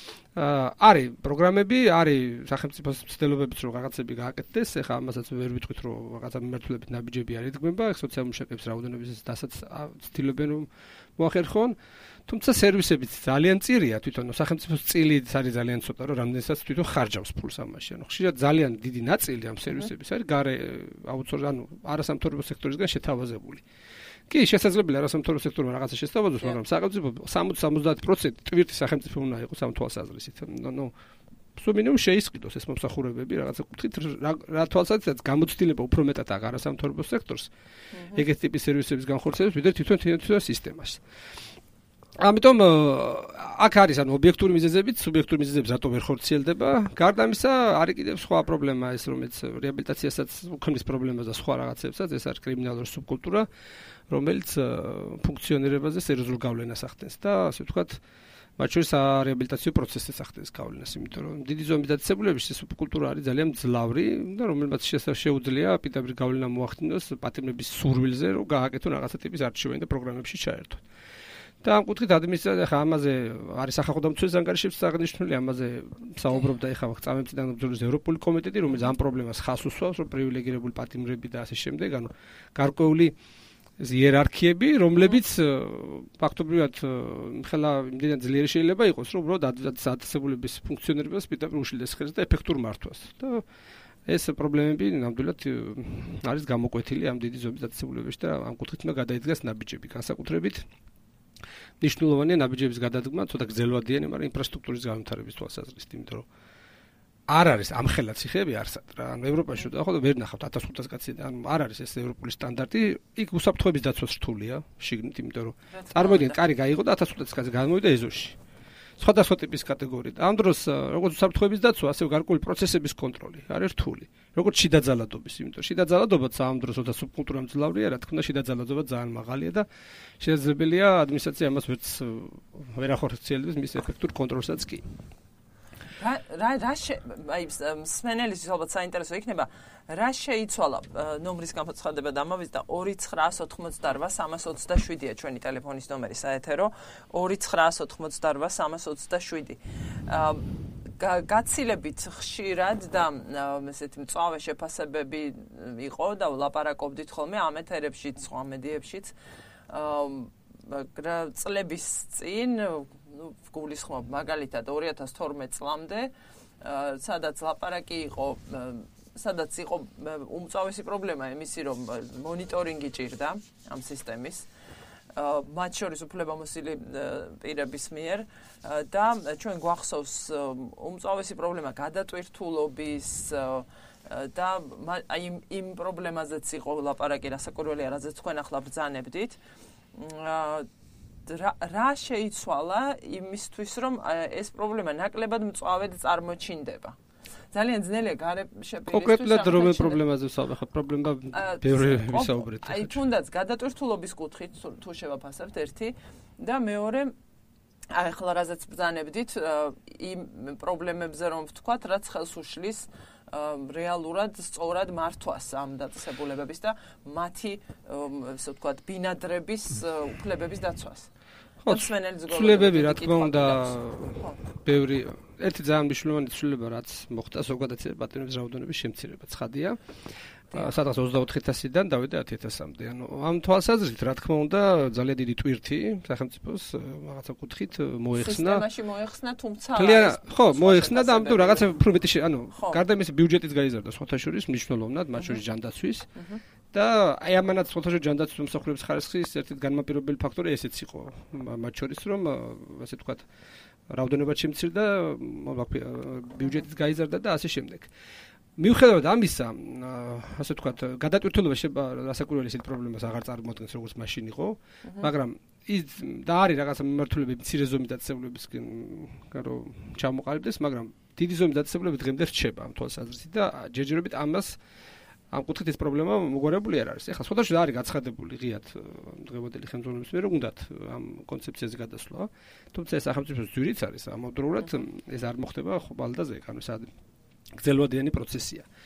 არის პროგრამები, არის სახელმწიფოს მცდელობებიც რომ რაღაცები გააკეთდეს, ეხლა ამასაც ვერ ვიტყვით რომ რაღაცა მიმართულებით ნაბიჯები არ იდგმება, ეხლა სოციალურ მუშაკებს რაოდენობის დასაც ცდილობენ რომ მოახერხონ, თუმცა სერვისებიც ძალიან წირია თვითონ სახელმწიფოს წილიც არის ძალიან ცოტა რომ რამდენსაც თვითონ ხარჯავს ფულს ამაში, ანუ ხშირად ძალიან დიდი ნაწილი ამ სერვისების არის გარე არასამთავრობო სექტორისგან შეთავაზებული. კი, შესაძლებელია არასამთავრობო სექტორმა რაღაცა შესთავაზოს, მაგრამ სახელმწიფო 60-70% ტვირთი სახელმწიფო უნდა იყოს ამ თვალსაზრისით. ნუ სუმინიმუმ შეისყიდოს ეს მომსახურებები რაღაცა კუთხით, რა თვალსაზრისით გამოცდილება უფრო მეტად აქვს არასამთავრობო სექტორს ეგეთ ტიპის სერვისების განხორციელებას, ვიდრე თვითონ სისტემას. ამიტომ აქ არის ანუ ობიექტური მიზეზებიც, სუბიექტური მიზეზებიც რატო ვერ ხორციელდება. გარდა ამისა, არის კიდევ სხვა პრობლემა ეს, რომელიც რეაბილიტაციასაც უქმნის პრობლემას და სხვა რაღაცებსაც, ეს არის კრიმინალური სუბკულტურა, რომელიც ფუნქციონირებაზე სერიოზულ გავლენას ახდენს და ასე ვთქვათ, მათ შორის რეაბილიტაციო პროცესს ახდენს გავლენას, იმიტომ რომ დიდი ზომის დაწესებულებებში ეს სუბკულტურა არის ძალიან მძლავრი და რომელმაც შეუძლია პირდაპირ გავლენა მოახდინოს პატიმრების სურვილზე, რომ გააკეთონ რაღაცა ტიპის არჩევანი და პროგრამებში ჩაერთონ. და ამ კუთხით ადმინისტრაცია ხა ამაზე არის სახალხო დამცველის ანგარიშებიც აღნიშნული, ამაზე საუბრობდა ეხლა წამებწიდან ბრძოლის ევროპული კომიტეტი, რომელიც ამ პრობლემას ხაზს უსვავს, რომ პრივილეგირებული პატიმრები და ასე შემდეგ, ანუ გარკვეული იერარქიები, რომლებიც ფაქტობრივად ხელა იმდენად ძლიერი შეიძლება იყოს, რომ უბრალოდ დაწესებულების ფუნქციონირებას პირდაპირ უშლის ხელს და ეფექტურ მართვას. და ეს პრობლემები ნამდვილად არის გამოკვეთილი ამ დიდი ზომის დაწესებულებებში და ამ კუთხით უნდა გადაიდგას ნაბიჯები, განსაკუთრებით მნიშვნელოვანია ნაბიჯების გადადგმა, ცოტა გრძელვადიანი, მაგრამ ინფრასტრუქტურის განვითარების თვალსაზრისით, იმიტომ რომ არ არის ამხელა ციხეები არსად რა. ანუ ევროპაში და ახლა ვერ ნახავთ 1500 კაცი, ანუ არ არის ეს ევროპული სტანდარტი. იქ უსაფრთხოების დაცვას რთულია, შიგნით, იმიტომ რომ წარმოიდგინეთ, კარი გაიღო და 1500 კაცი გამოვიდა ეზოში. სხვადასხვა ტიპის კატეგორიით. ამ დროს როგორც უსაფრთხოების დაცვა, ასევე გარკვეული პროცესების კონტროლი არის რთული. როგორც შიდა ძალადობის, იმიტომ რომ შიდა ძალადობაც ამ დროს ოდა სუბკულტურა მძლავრია, რა თქმა უნდა, შიდა ძალადობა ძალიან მაღალია და შესაძლებელია ადმინისტრაცია ამას ვერ ახორციელებს მის ეფექტურ კონტროლსაც კი. აი სმენელის ალბათ საინტერესო იქნება, რა შეიცვალა ნომრის გამოცხადება და ამავე და 2988327-ია ჩვენი ტელეფონის ნომერი საეთერო 2988327. გაცილებით ხშირად და ესეთი მწვავე შეფასებები იყო და ვლაპარაკობდით ხოლმე ამ ეთერებშიც, სხვა მედიებშიც. წლების წინ გულისხმობ მაგალითად 2012 წლამდე, სადაც ლაპარაკი იყო, სადაც იყო უმწვავესი პრობლემა იმისი, რომ მონიტორინგი ჭირდა ამ სისტემის, მათ შორის უფლებამოსილი პირების მიერ და ჩვენ გვახსოვს უმწვავესი პრობლემა გადატვირთულობის და აი იმ პრობლემაზეც იყო ლაპარაკი, რასაკვირველია, რაზეც თქვენ ახლა ბრძანებდით. რა შეიცვალა იმისთვის, რომ ეს პრობლემა ნაკლებად მწვავედ წარმოჩინდება. ძალიან ძნელია გარეშეპირისთვის. კონკრეტულად რომელ პრობლემაზე ვსაუბრობთ? პრობლემა ბევრი ვისაუბრეთ. აი თუნდაც გადატვირთულობის კუთხით თუ შევაფასებთ ერთი და მეორე აი ახლა რაზეც ბრძანებდით იმ პრობლემებზე რომ ვთქვათ, რაც ხელს უშლის რეალურად სწორად მართვას ამ დაწესებულებების და მათი ესე ვთქვათ ბინადრების უფლებების დაცვას. ცვლილებები რა თქმა უნდა ბევრი ერთი ძალიან მნიშვნელოვანი ცვლილება რაც მოხდა ზოგადად პატიმრების რაოდენობის შემცირება ცხადია. სადღაც 24,000-დან დავიდა 10,000-მდე. ანუ ამ თვალსაზრისით რა თქმა უნდა ძალიან დიდი ტვირთი სახელმწიფოს რაღაცა კუთხით მოეხსნა. სისტემაში მოეხსნა, თუმცა ხო, მოეხსნა და ამიტომ რაღაცა უფრო მეტი ანუ გარდა იმისა ბიუჯეტიც გაიზარდა სხვათა შორის მნიშვნელოვნად, მათ შორის ჯანდაცვის. და აი ამანაც სხვათა ჯანდაცვის მომსახურების ხარისხის ერთ-ერთი განმაპირობებელი ფაქტორი ესეც იყო. მათ შორის რომ ასე ვთქვათ რაოდენობა შემცირდა, ბიუჯეტიც გაიზარდა და ასე შემდეგ. მიუხედავად ამისა, ასე ვთქვათ, გადატვირთულობა რასაკვირველი ისეთ პრობლემას აღარ წარმოადგენს, როგორც მაშინ იყო, მაგრამ ის და არის რაღაცა მიმართულებით მცირე ზომის დაწესებულებისგან რომ ჩამოყალიბდეს, მაგრამ დიდი ზომის დაწესებულები დღემდე რჩება ამ თვალსაზრისით და ჯერჯერობით ამას ამ კუთხით ეს პრობლემა მოგვარებული არ არის. ეხლა სხვადასხვა არის გაცხადებული ღიად დღევანდელი ხელმძღვანელობის მიერ, რომ უნდათ ამ კონცეფციაზე გადასვლა, თუმცა ეს სახელმწიფოს ძვირიც არის, ამავდროულად ეს არ მოხდება ხვალდაზე, ანუ გრძელვადიანი პროცესია.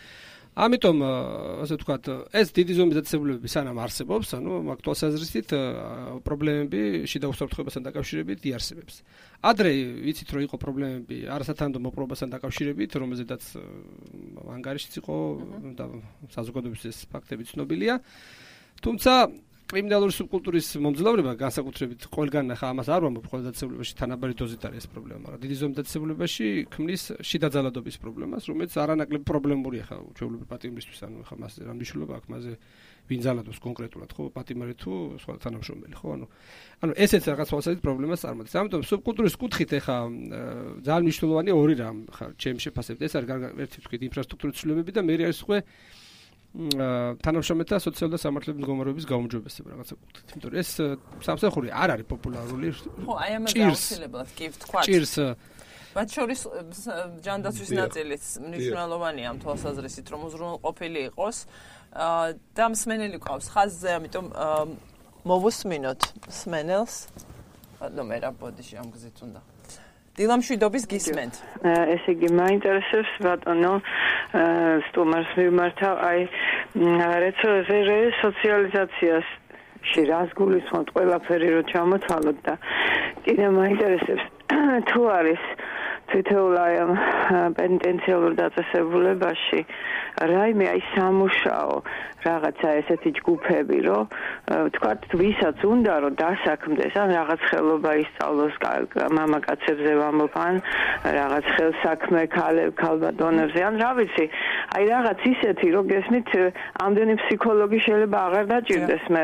ამიტომ ასე ვთქვათ, ეს დიდი ზომის დაწესებულებები სანამ არსებობს, მაგ თვალსაზრისით პრობლემები შიდა უსაფრთხოებასთან დაკავშირებით იარსებებს. ადრე ვიცით რომ იყო პრობლემები არასათანადო მოპყრობასთან დაკავშირებით, რომელზედაც ანგარიშიც იყო და საზოგადოების ეს ფაქტები ცნობილია. თუმცა კრიმინალური სუბკულტურის მომძლავრება განსაკუთრებით ყველგან ახლა ამას არ ვამბობ, ყველა დაწესებულებაში თანაბარი დოზით არის ეს პრობლემა, მაგრამ დიდი ზომის დაწესებულებაში ქმნის შიდა ძალადობის პრობლემას, რომელიც არანაკლებ პრობლემურია ხა ჩვეულებრივ პატიმრისთვის, ანუ ხა მასზე რა მნიშვნელობა აქვს, მასზე ვინ ძალადობს კონკრეტულად, ხო, პატიმარი თუ სხვა თანამშრომელი, ხო, ანუ ესეც რაღაც თვალსაზრისით პრობლემას წარმოადგენს. ამიტომ სუბკულტურის კუთხით ახლა ძალიან მნიშვნელოვანია ორი რამ, ხა ჩემს შეფასებით, ეს არის ერთი თქვით ინფრასტრუქტურის ცვლილებები და მეორე არის უკვე თანამშრომელთა სოციალური და სამართლებრივი მდგომარეობის გაუმჯობესება რაღაცა კუთხით. იმიტომ რომ ეს სამსახური არ არის პოპულარული. ხო, აი ამაზე აუცილებლად კი ვთქვათ. ჭირს მათ შორის ჯანდაცვის ნაწილიც მნიშვნელოვანია ამ თვალსაზრისით, რომ უზრუნველყოფილი იყოს და მსმენელი ყავს ხაზზე, ამიტომ მოვუსმინოთ მსმენელს. მე რა ბოდიში ამ გზით უნდა. დილამშვიდობის გისმენთ. ესე იგი, მაინტერესებს ბატონო სტუმარს მიმართავ აი რესოციალიზაციაში რას გულისხმობთ ყველაფერი რო ჩამოთვალოთ და კიდე მაინტერესებს თუ არის თითოეულ აი ამ პენიტენციალურ დაწესებულებაში რაიმე აი სამუშაო რაღაცა ესეთი ჯგუფები რომ თქვათ ვისაც უნდა რომ დასაქმდეს ან რაღაც ხელობა ისწავლოს მამაკაცებზე ვამბობ ან რაღაც ხელსაქმე ქალბატონებზე ან რა ვიცი აი რაღაც ისეთი რომ გესმით ამდენი ფსიქოლოგი შეიძლება აღარ დაჭირდეს მე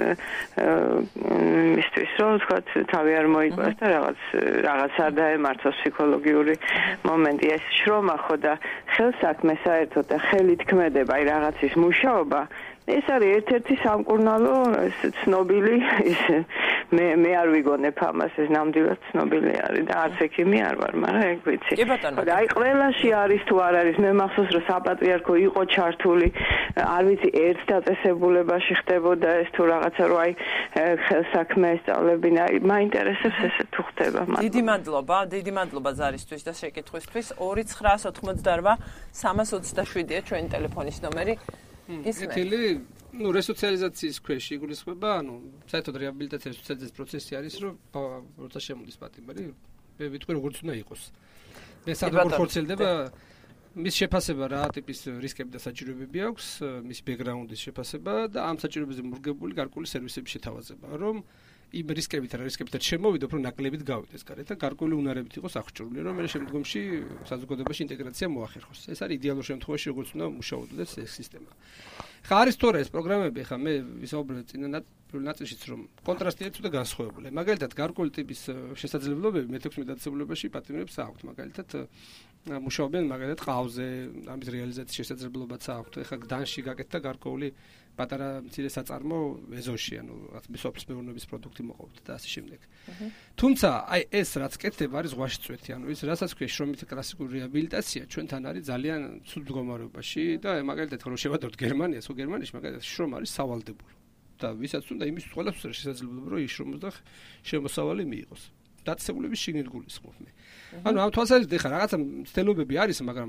მისთვის რომ თქვათ თავი არ მოიყვას და რაღაც არ დაემართოს ფსიქოლოგიური მომენტი ეს შრომა ხო და ხელსაქმე საერთოდ და ხელით ქმედება აი რაღაცის მუშაობა ეს არის ერთ-ერთი სამკურნალო ეს ცნობილი ის მე არ ვიგონებ ამას ეს ნამდვილად ცნობილი არის და არც ექიმი არ ვარ მაგრამ ეგ ვიცი და აი ყველაში არის თუ არ არის მე მახსოვს რომ საპატრიარქო იყო ჩართული არ ვიცი ერთ დაწესებულებაში ხდებოდა ეს თუ რაღაცა რომ აი ხელსაქმე ესწავლებინა მაინტერესებს ესე თუ ხდება დიდი მადლობა ზარისთვის და შეკითხვისთვის 2988 327-ია ჩვენი ტელეფონის ნომერი ეთილი რესოციალიზაციის ქვეშ იგულისხმება, საერთოდ რეაბილიტაციის სოციალიზაციის პროცესი არის, რომ როცა შემოდის პატიმარი, მე ვიტყვი როგორც უნდა იყოს. ეს როგორ ხორციელდება მის შეფასება რა ტიპის რისკები და საჭიროებები აქვს, მის ბექგრაუნდის შეფასება და ამ საჭიროებებზე მორგებული გარკვეული სერვისების შეთავაზება, რომ იმ რისკებთან შემოვიდოთ, რომ ნაკლებით გავიდეს გარეთ და გარკვეული უნარებით იყოს აღჭურვილი, რომ მე შემდგომში საზოგადოებაში ინტეგრაცია მოახერხოს. ეს არის იდეალურ შემთხვევაში, როგორც უნდა მუშაობდეს ეს სისტემა. ხა არის თორე ეს პროგრამები, ხა მე ვისაუბრე წინა ნაწილშიც, რომ კონტრასტია თუ და განსხვავებული. მაგალითად, გარკვეული ტიპის შესაძლებლობები მე-16 დაწესებულებაში პატიმრებს აქვთ, მაგალითად მუშაობენ მაგალითად ყავზე, ამის რეალიზაციის შესაძლებლობაც აქვთ. ეხლა გდანში გაკეთდა გარკვეული პატარა მცირე საწარმო ეზოში, ანუ სოფლის მეურნეობის პროდუქტი მოყავთ და ასე შემდეგ. თუმცა, აი ეს რაც კეთდება არის ზღვაში წვეთი, ანუ ის რასაც ქვია შრომითი კლასიკური რეაბილიტაცია ჩვენთან არის ძალიან ცუდ მდგომარეობაში და მაგალითად რომ შევადოთ გერმანიას, ხო გერმანიაში მაგალითად შრომა არის სავალდებულო. და ვისაც უნდა იმის ყველას შესაძლებლობა რომ ისრომოს და შემოსავალი მიიღოს. დაწესებულების შიგნით გულისხმობ მე. ანუ ამ თვალსაზრისით ეხლა რაღაცა მცდელობები არის, მაგრამ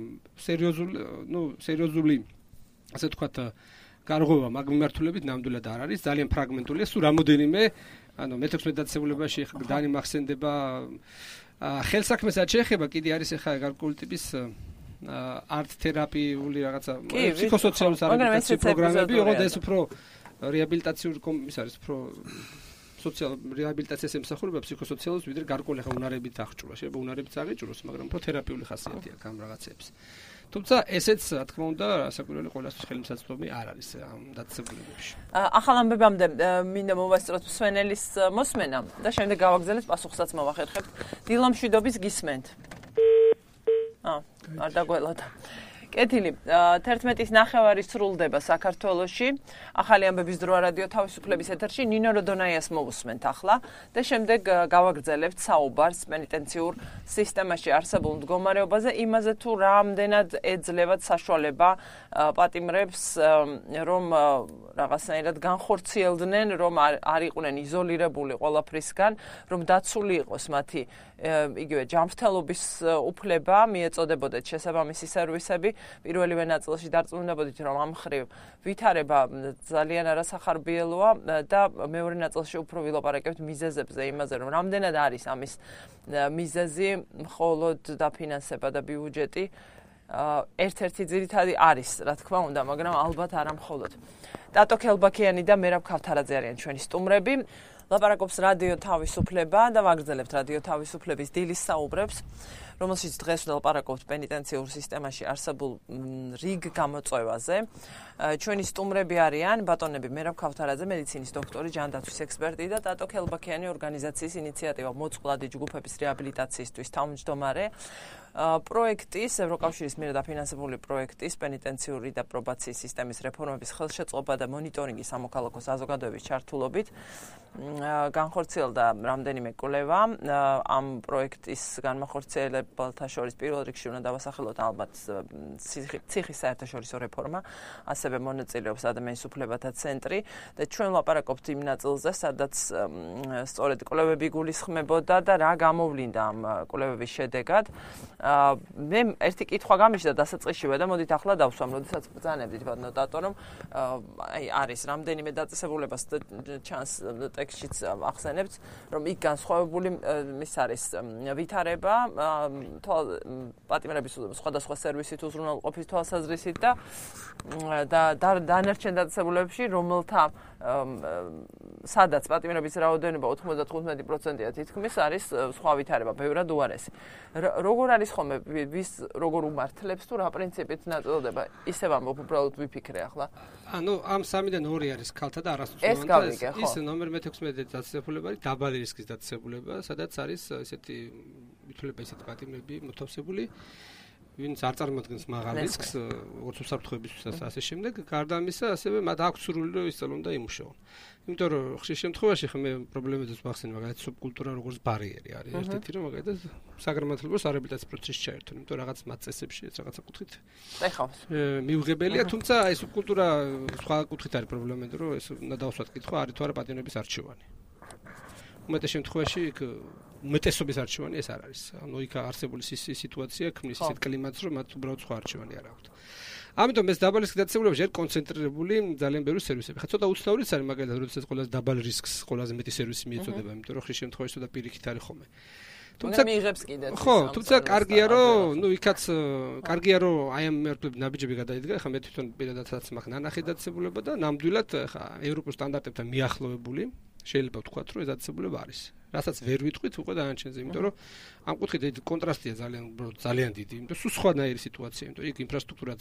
სერიოზული ასე ვთქვათ გარღვევა მაგ მიმართულებით ნამდვილად არ არის, ძალიან ფრაგმენტულია, სულ რამოდენიმე, ანუ მე-16 დაწესებულებაში ეხლა გდანი მახსენდება ხელსაქმესაც შეეხება, კიდე არის ეხლა გარკვეული ტიპის არტ თერაპიული რაღაცა ფსიქოსოციალური რეაბილიტაციის პროგრამები, ოღონდ ეს უფრო რეაბილიტაციური ის არის უფრო სოციალური რეაბილიტაციას ემსახურება ფსიქოსოციალურს ვიდრე გარკვეული ხა უნარებით აღჭურვა. შეიძლება უნარებით აღიჭუროს, მაგრამ უფრო თერაპიული ხასიათი აქვს ამ რაღაცებს. თუმცა ესეც რა თქმა უნდა საკურველი ყოველთვის ხელმისაწვდომი არ არის ამ დაწესებულებებში. ახალ ამბებამდე მინდა მოვასწროთ მსმენელის მოსმენა და შემდეგ გავაგზავნეთ პასუხსაც მოვახერხებთ. დილამშვიდობის გისმენთ. არ დაგველოდა. კეთილი 11:09 სრულდება საქართველოში. ახალი ამბების დრო რადიო თავისუფლების ეთერში ნინო როდონაიას მოვუსმენთ ახლა და შემდეგ გავაგრძელებთ საუბარს პენიტენციურ სისტემაში არსებულ მდგომარეობაზე, იმაზე თუ რამდენად ეძლევათ საშუალება პატიმრებს რომ რაღაცნაირად განხორციელდნენ, რომ არ იყვნენ იზოლირებული ყველაფრისგან, რომ დაცული იყოს მათი იგივე ჯანმრთელობის უფლება, მიეწოდებოდეთ შესაბამისი სერვისები პირველივე ნაწილში დარწმუნებოდით, რომ ამ ხრივ ვითარება ძალიან არასახარბიელოა და მეორე ნაწილში უფრო ვილაპარაკებთ მიზეზებზე, იმაზე, რომ რამდენად არის ამის მიზეზი, მხოლოდ დაფინანსება და ბიუჯეტი ერთ-ერთი ძირითადი არის, რა თქმა უნდა, მაგრამ ალბათ არა მხოლოდ. ტატო ქელბაქიანი და მერაბ ქავთარაძე არიან ჩვენი სტუმრები. ლაპარაკობს რადიო თავისუფლება და ვაგრძელებთ რადიო თავისუფლების დილის საუბრებს, რომელშიც დღეს ვლაპარაკობთ პენიტენციურ სისტემაში არსებულ რიგ გამოწვევაზე. ჩვენი სტუმრები არიან ბატონები მერაბ ქავთარაძე, მედიცინის დოქტორი, ჯანდაცვის ექსპერტი და ტატო ქელბაქიანი ორგანიზაციის ინიციატივა მოწყვლადი ჯგუფების რეაბილიტაციისთვის თავმჯდომარე. პროექტის ევროკავშირის მიერ დაფინანსებული პროექტის პენიტენციური და პრობაციის სისტემის რეფორმების ხელშეწყობა და მონიტორინგი სამოქალაქო საზოგადოების ჩართულობით განხორციელდა რამდენიმე კვლევა. ამ პროექტის განმახორციელებელთა შორის პირველ რიგში უნდა დავასახელოთ ალბათ ციხის საერთაშორისო რეფორმა, ასევე მონაწილეობს ადამიანის უფლებათა ცენტრი და ჩვენ ვლაპარაკობთ იმ ნაწილზე, სადაც სწორედ კვლევები გულისხმებოდა და რა გამოვლინდა ამ კვლევების შედეგად. მე ერთი კითხვა გამიშდა დასაწყისშივე და მოდით ახლა დავსვამ, როდესაც ბრძანებდით ბატონო ტატო, რომ არის რამდენიმე დაწესებულებას ჩანს ტექსტშიც ახსენებთ, რომ იქ განსხვავებული ის არის ვითარება პატიმრების სხვადასხვა სერვისით უზრუნველყოფის თვალსაზრისით და დანარჩენ დაწესებულებებში, რომელთა სადაც პატიმრების რაოდენობა 95%-ია თითქმის არის სხვა ვითარება, ბევრად უარესი. როგორ არის ხოლმე ვის როგორ უმართლებს თუ რა პრინციპით ნაწილდება? ისევ ამბობ, უბრალოდ ვიფიქრე ახლა. ანუ ამ სამიდან ორი არის ქალთა და არასწორ ეს გავიგე, ხო. ის ნომერ მე-16 დაწესებულება არის დაბალი რისკის დაწესებულება, სადაც არის ესეთი ითვლება ესეთი პატიმრები მოთავსებული, ვინც არ წარმოადგენს მაღალ რისკს, როგორც უსაფრთხოებისთვისაც ასე შემდეგ. გარდა ამისა, ასევე მათ აქვს სურვილი რომ ისწავლონ და იმუშაონ. იმიტომ რომ ხშირ შემთხვევაში მე პრობლემებიც ვახსენე, მაგალითად სუბკულტურა როგორც ბარიერი არის ერთ-ერთი, რომ მაგალითად საგრამატლებლო სარეაბილიტაციო პროცესში ჩაერთონ, იმიტომ რაღაც მათ წესებში ეს რაღაცა კუთხით ეხავს. მიუღებელია, თუმცა ეს სუბკულტურა სხვა კუთხით არის პრობლემა, იმიტომ რომ ეს უნდა დავსვათ კითხვა, არის თუ არა პატიმრების არჩევანი. უმეტეს შემთხვევაში უმეტესობის არჩევანი ეს არ არის. ანუ იქ არსებული სიტუაცია ქმნის ისეთ კლიმატს, რომ მათ უბრალოდ სხვა არჩევანი არ აქვთ. ამიტომ ეს დაბალი რისკის დაწესებულებაში არის კონცენტრირებული ძალიან ბევრი სერვისები. ხა ცოტა უცნაურიც არის, მაგალითად, როდესაც ყველაზე დაბალ რისკს ყველაზე მეტი სერვისი მიეწოდება, იმიტომ რომ ხშირ შემთხვევაში ცოტა პირიქით არის ხოლმე. თუმცა მიიღებს კიდე. ხო, თუმცა კარგია, რომ იქაც კარგია, რომ აი ამ მერტლები ნაბიჯები გადაიდგა, ხა მე თვითონ პირადადაც მაქვს ნანახი დაწესებულება და ნამდვილად ხა ევროპულ სტანდარტებთან მიახლოვებული შეიძლება ვთქვათ, რომ ეს დაწესებულება არის. რასაც ვერ ვიტყვით უკვე დანარჩენზე, იმიტომ რომ ამ კუთხით კონტრასტია ძალიან დიდი, იმიტომ სულ სხვანაირი სიტუაცია, იმიტომ იქ ინფრასტრუქტურაც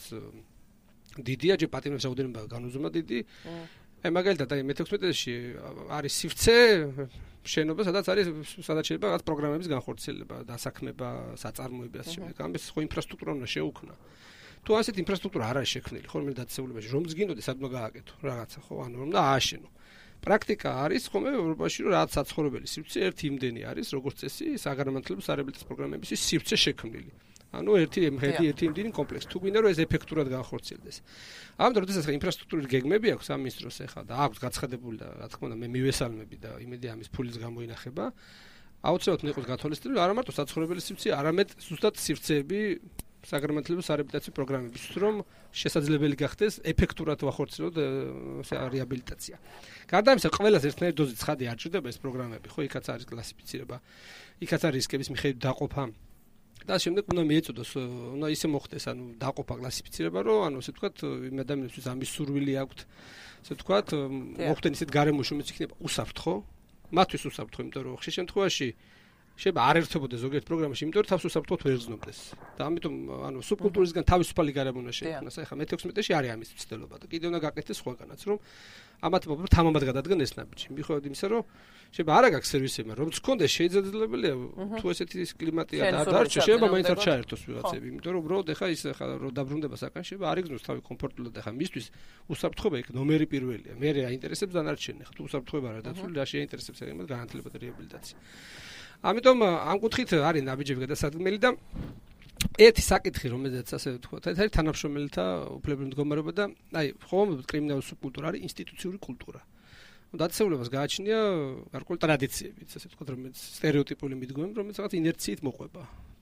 დიდია, ჯერ პატიმრების რაოდენობა განუზომად დიდი. აი მაგალითად აი მე-16-ში არის სივრცე შენობა, სადაც შეიძლება რაღაც პროგრამების განხორციელება, დასაქმება, საწარმოები ასე შემდეგ. ამის ხო ინფრასტრუქტურა უნდა შეუქმნა. თუ ასეთ ინფრასტრუქტურა არ არის შექმნილი, ხოლმე დაწესებულებაში, რომც გინდოდეს, სად უნდა გააკეთო რაღაცა, ხო, ანუ რომ და ააშენო. პრაქტიკა არის ხოლმე ევროპაში, რომ რაღაც საცხოვრებელი სივრცე ერთი იმდენი არის, როგორც წესი, საგანმანათლებლო სარეაბილიტაციო პროგრამების სივრცე შექმნილი. ანუ ერთი იმდენი კომპლექსი. თუ გვინდა რომ ეს ეფექტურად განხორციელდეს. ამიტომ როდესაც ინფრასტრუქტურის გეგმები აქვს ამ მინისტროს ეხლა და აქვს გაცხადებული და რა თქმა უნდა მე მივესალმები და იმედია ამის ფულის გამოინახება, აუცილებლად უნდა იყოს გათვალისწინებული არა მარტო საცხოვრებელი სივრცე, არამედ ზუსტად სივრცეები საგანმანათლებლო სარეაბილიტაციო პროგრამებისთვის, რომ შესაძლებელი გახდეს ეფექტურად ვახორციელოთ რეაბილიტაცია. გარდა ამისა, ყველას ერთნაირი დოზით ცხადი არ ჭირდება ეს პროგრამები, ხო, იქაც არის კლასიფიცირება, იქაც არის რისკების მიხედვით დაყოფა. და შემდეგ უნდა მიეწოდოს, უნდა ისე მოხდეს, ანუ დაყოფა კლასიფიცირება, რომ ანუ ასე ვთქვათ, იმ ადამიანებისთვის ამის სურვილი აქვთ, ასე ვთქვათ, მოხდნენ ისეთ გარემოში, რომელიც იქნება უსაფრთხო, მათთვის უსაფრთხო, იმიტომ რომ ხშირ შემთხვევაში შეიძლება არ ერთვებოდეს ზოგიერთ პროგრამაში, იმიტომ რომ თავს უსაფრთხოდ ვერ გზნობდეს. და ამიტომ ანუ სუბკულტურისგან თავისუფალი გარემო უნდა შეიქმნას. აი ხა მე-16-ში არის ამის ცდელობა და კიდევ უნდა გაკეთდეს სხვაგანაც, რომ ამათ თამამად გადადგენ ეს ნაბიჯი. მიუხედავად იმისა, რომ შეიძლება არ აქვს სერვისები, რომ გქონდეს შეიძლებაელია თუ ესეთი კლიმატია და დარჩა, შეიძლება მაინც არ ჩაერთოს ვიღაცები, იმიტომ რომ უბრალოდ ეხა ის ეხა რომ დაბრუნდება საკან, შეიძლება არ იგზნოს თავი კომფორტულად ეხა მისთვის უსაფრთხოება იქ ნომერი პირველია. მე აინტერესებს დანარჩენი, ხა თუ უსაფრთხოება არა დაცული, რა შეინტერესებს ეგრემად განათლება და რეაბილიტაცია. ამიტომ ამ კუთხით არის ნაბიჯები გადასადგმელი და ერთი საკითხი, რომელზეც ასე ვთქვათ, ეს არის თანამშრომელთა უფლებრივი მდგომარეობა და აი, ხომ კრიმინალური სუბკულტურა არის ინსტიტუციური კულტურა. დაწესებულებას გააჩნია გარკვეული ტრადიციებიც, ასე ვთქვათ, რომელიც სტერეოტიპული მიდგომები, რომელიც რაღაც ინერციით მოყვება.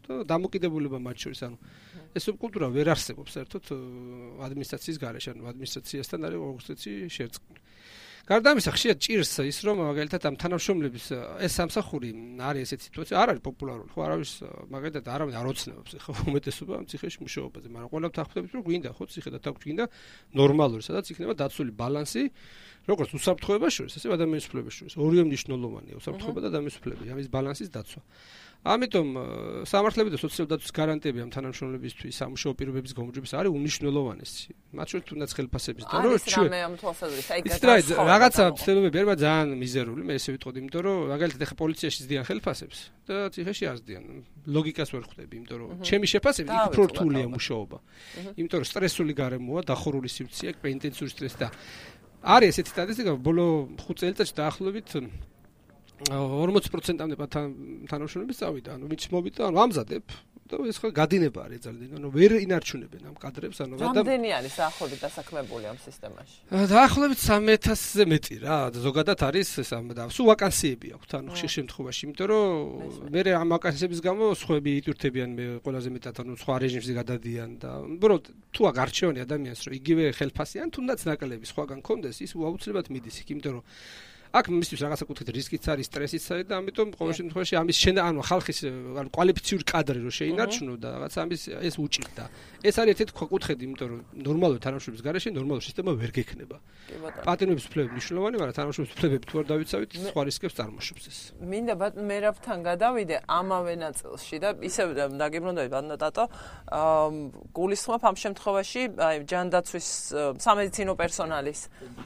და დამოკიდებულება მათ შორის, ანუ ეს სუბკულტურა ვერ არსებობს საერთოდ ადმინისტრაციის გარეშე, ანუ ადმინისტრაციასთან არის როგორც ვიცი შერწყმული. გარდა ამისა, ხშირად ჭირს ის, რომ მაგალითად ამ თანამშრომლების ეს სამსახური არის ესეთი სიტუაცია, არ არის პოპულარული, ხო, არავის მაგალითად არავინ არ ოცნებობს, ხო, უმეტესობა ამ ციხეში მუშაობაზე, მაგრამ ყველა ვთანხმდებით, რომ გვინდა, ხო, ციხე და თაგვი გვინდა ნორმალური, სადაც იქნება დაცული ბალანსი, როგორც უსაფრთხოებას შორის, ასევე ადამიანის უფლებებს შორის. ორივე მნიშვნელოვანია, უსაფრთხოება და ადამიანის უფლებები, ამის ბალანსის დაცვა. ამიტომ სამართლები და სოციალური დაცვის გარანტიები ამ თანამშრომლებისთვის სამუშაო პირობების გაუმჯობესების არის უმნიშვნელოვანესი. მათ შორის თუნდაც ხელფასების და რომ ჩვენ რაღაცა ცდილობები არის ძალიან მიზერული, მე ესე ვიტყოდი, იმიტომ რომ მაგალითად ახლა პოლიციაში ზდიან ხელფასებს და ციხეში არ ზდიან. ლოგიკას ვერ ხვდები, იმიტომ რომ ჩემი შეფასებით იქ უფრო რთულია მუშაობა. იმიტომ რომ სტრესული გარემოა, დახურული სივრცეა, ინტენსიური სტრესი და არის ესეთი სტატისტიკა, ბოლო 5 წელიწადში დაახლოებით 40%-მდე თანამშრომლების წავიდა, ანუ ვინც მოვიდა, ანუ ამზადებ და ეს ხო გადინება არის ძალიან, ანუ ვერ ინარჩუნებენ ამ კადრებს, ანუ რამდენი არის დაახლოებით დასაქმებული ამ სისტემაში? დაახლოებით 30000-ზე მეტი რა, ზოგადად არის და სულ ვაკანსიები აქვთ, ანუ ხშირ შემთხვევაში, იმიტომ რომ მე ამ ვაკანსიების გამო სხვები იტვირთებიან მე ყველაზე მეტად, ანუ სხვა რეჟიმში გადადიან და უბრალოდ თუ აქ არჩევანი ადამიანს, რომ იგივე ხელფასი ან თუნდაც ნაკლები სხვაგან კონდეს, ის აუცილებლად მიდის იქ, იმიტომ რომ აქ მისთვის რაღაცა კუთხით რისკიც არის, სტრესიც არის და ამიტომ ყოველ შემთხვევაში ამის ანუ ხალხის კვალიფიციური კადრი რო შეინარჩუნო და რაღაც ამის ეს უჭირდა. ეს არის ერთ-ერთი კუთხე, იმიტომ რომ ნორმალური თანამშრომლობის გარეშე ნორმალური სისტემა ვერ გექნება. პატიმრების უფლებები მნიშვნელოვანი, მაგრამ თანამშრომლობის უფლებები თუ არ დავიცავით, სხვა რისკებს წარმოშობს ეს. მინდა მერაბთან გადავიდე ამავე ნაწილში და ისევ დაგიბრუნდები ბატონო, გულისხმობ ამ შემთხვევაში ჯანდაცვის სამედიცინო პერსონალის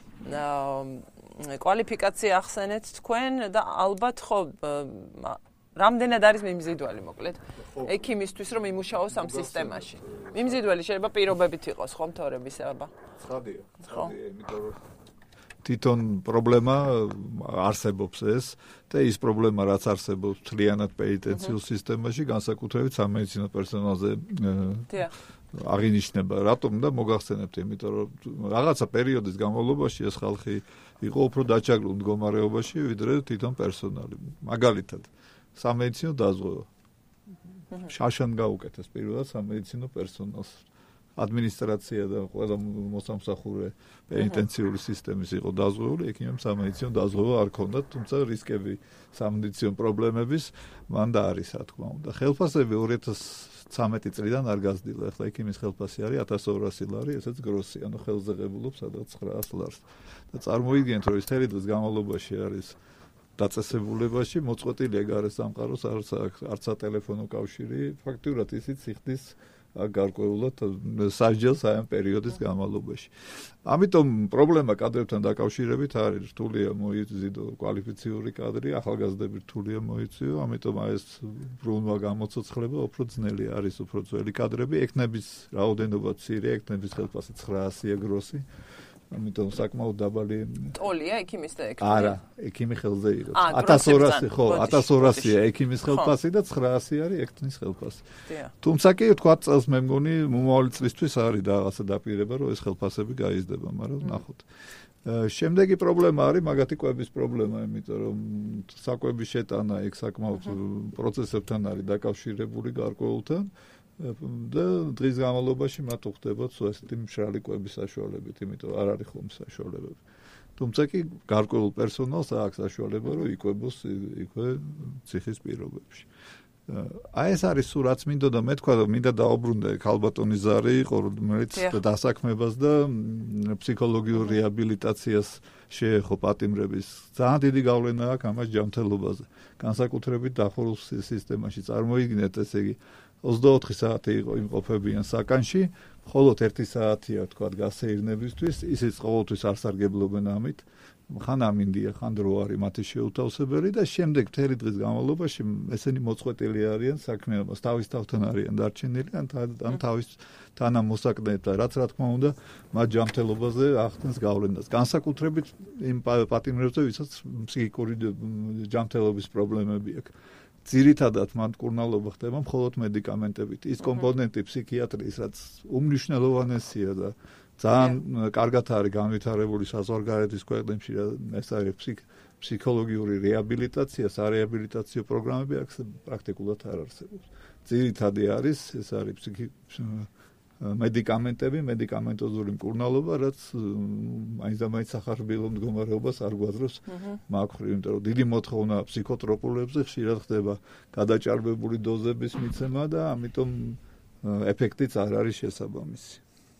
კვალიფიკაცია ახსენეთ თქვენ და ალბათ ხო რამდენად არის მიმზიდველი მოკლედ ექიმისთვის რომ იმუშაოს ამ სისტემაში. მიმზიდველი შეიძლება პირობებით იყოს ხო მთავრებისება? ცხადია, იმიტომ რომ თვითონ პრობლემა არსებობს ეს და ის პრობლემა რაც არსებობს მთლიანად პენიტენციურ სისტემაში, განსაკუთრებით სამედიცინო პერსონალზე აღინიშნება. რატომ და მოგახსენებთ, იმიტომ რომ რაღაცა პერიოდის განმავლობაში ეს ხალხი იყო უფრო დაჭაგრულ მდგომარეობაში, ვიდრე თვითონ პერსონალი. მაგალითად, სამედიცინო დაზღვევა. შაშან გაუკეთეს პირველად სამედიცინო პერსონალს. ადმინისტრაცია და ყველა მოსამსახურე პენიტენციური სისტემის იყო დაზღვეული, ექიმებს სამედიცინო დაზღვევა არ ქონდათ, თუმცა რისკები სამედიცინო პრობლემების მან და არის, რა თქმა უნდა. ხელფასები 2013 წლიდან არ გაზრდილა. ახლა ექიმის ხელფასი არის 1200 ლარი, ესეც გროსი, ანუ ხელზე ღებულობს სადღაც 900 ლარს. და წარმოიდგინეთ, რომ ეს თელი დღის განმავლობაში არის დაწესებულებაში, მოწყვეტილია გარე სამყაროს, არც სატელეფონო კავშირი, ფაქტურად ისიც იხდის გარკვეულად სასჯელს ამ პერიოდის განმავლობაში. ამიტომ პრობლემა კადრებთან დაკავშირებით არის, რთულია მოიზიდო კვალიფიციური კადრი, ახალგაზრდები რთულია მოიწვიო, ამიტომ ეს ბრუნვა გამოცოცხლება უფრო ძნელი არის, უფრო ძველი კადრები, ექნების რაოდენობა მცირე, ექნების ხელფასი 900-ია გროსი. ამიტომ საკმაოდ დაბალი ტოლია ექიმის და ექიმის. არა, ექიმი ხელზე იღებს. 1200, ხო, 1200-ია ექიმის ხელფასი და 900 არის ექნის ხელფასი. თუმცა კი თქვა წელს მე მგონი მომავალი წლისთვის არის რაღაცა დაპირება, რომ ეს ხელფასები გაიზრდება, მაგრამ ნახოთ. შემდეგი პრობლემა არის მაგათი კვების პრობლემა, იმიტომ რომ საკვების შეტანა ეგ საკმაოდ პროცესებთან არის დაკავშირებული გარკვეულთან. და დღის განმავლობაში მათ უხდებათ ესეთი მშრალი კვების საშუალებით, იმიტომ არ არის ხომ საშუალებები. თუმცა კი გარკვეულ პერსონალს აქვს საშუალება, რომ იკვებოს იქვე ციხის პირობებში. აი ეს არის სულ რაც მინდოდა მე თქვა, რომ მინდა დაუბრუნდე ქალბატონი ზარი, რომელიც დასაქმებას და ფსიქოლოგიურ რეაბილიტაციას შეეხო პატიმრების. ძალიან დიდი გავლენა აქვს ამას ჯანმრთელობაზე. განსაკუთრებით დახურულ სისტემაში წარმოიდგინეთ, ესე იგი 24 საათი იმყოფებიან საკანში, მხოლოდ 1 საათია თქვა გასეირნებისთვის, ისიც ყოველთვის არ სარგებლობენ ამით. ხან ამინდია, ხან დრო არის მათი შეუთავსებელი და შემდეგ მთელი დღის განმავლობაში ესენი მოწყვეტილი არიან საქმიანობას, თავის თავთან არიან დარჩენილი, ან თავის თანამოსაკნეებთან, რაც რა თქმა უნდა, მათ ჯანმრთელობაზე ახდენს გავლენას. განსაკუთრებით იმ პატიმრებზე, ვისაც ფსიქიკური ჯანმრთელობის პრობლემები აქვს. ძირითადად მან მკურნალობა ხდება მხოლოდ მედიკამენტებით. ის კომპონენტი ფსიქიატრიის, რაც უმნიშვნელოვანესია და ძალიან კარგად არის განვითარებული საზღვარგარეთის ქვეყნებში, ეს არის ფსიქოლოგიური რეაბილიტაცია, სარეაბილიტაციო პროგრამები აქ პრაქტიკულად არ არსებობს. ძირითადი არის ეს არის მედიკამენტები, მედიკამენტოზური მკურნალობა, რაც მაინც სახარბილო მდგომარეობას არ გვაძლევს მაგხრივ, იმიტომ რომ დიდი მოთხოვნა ფსიქოტროპულებზე ხშირად ხდება გადაჭარბებული დოზების მიცემა და ამიტომ ეფექტიც არ არის შესაბამისი.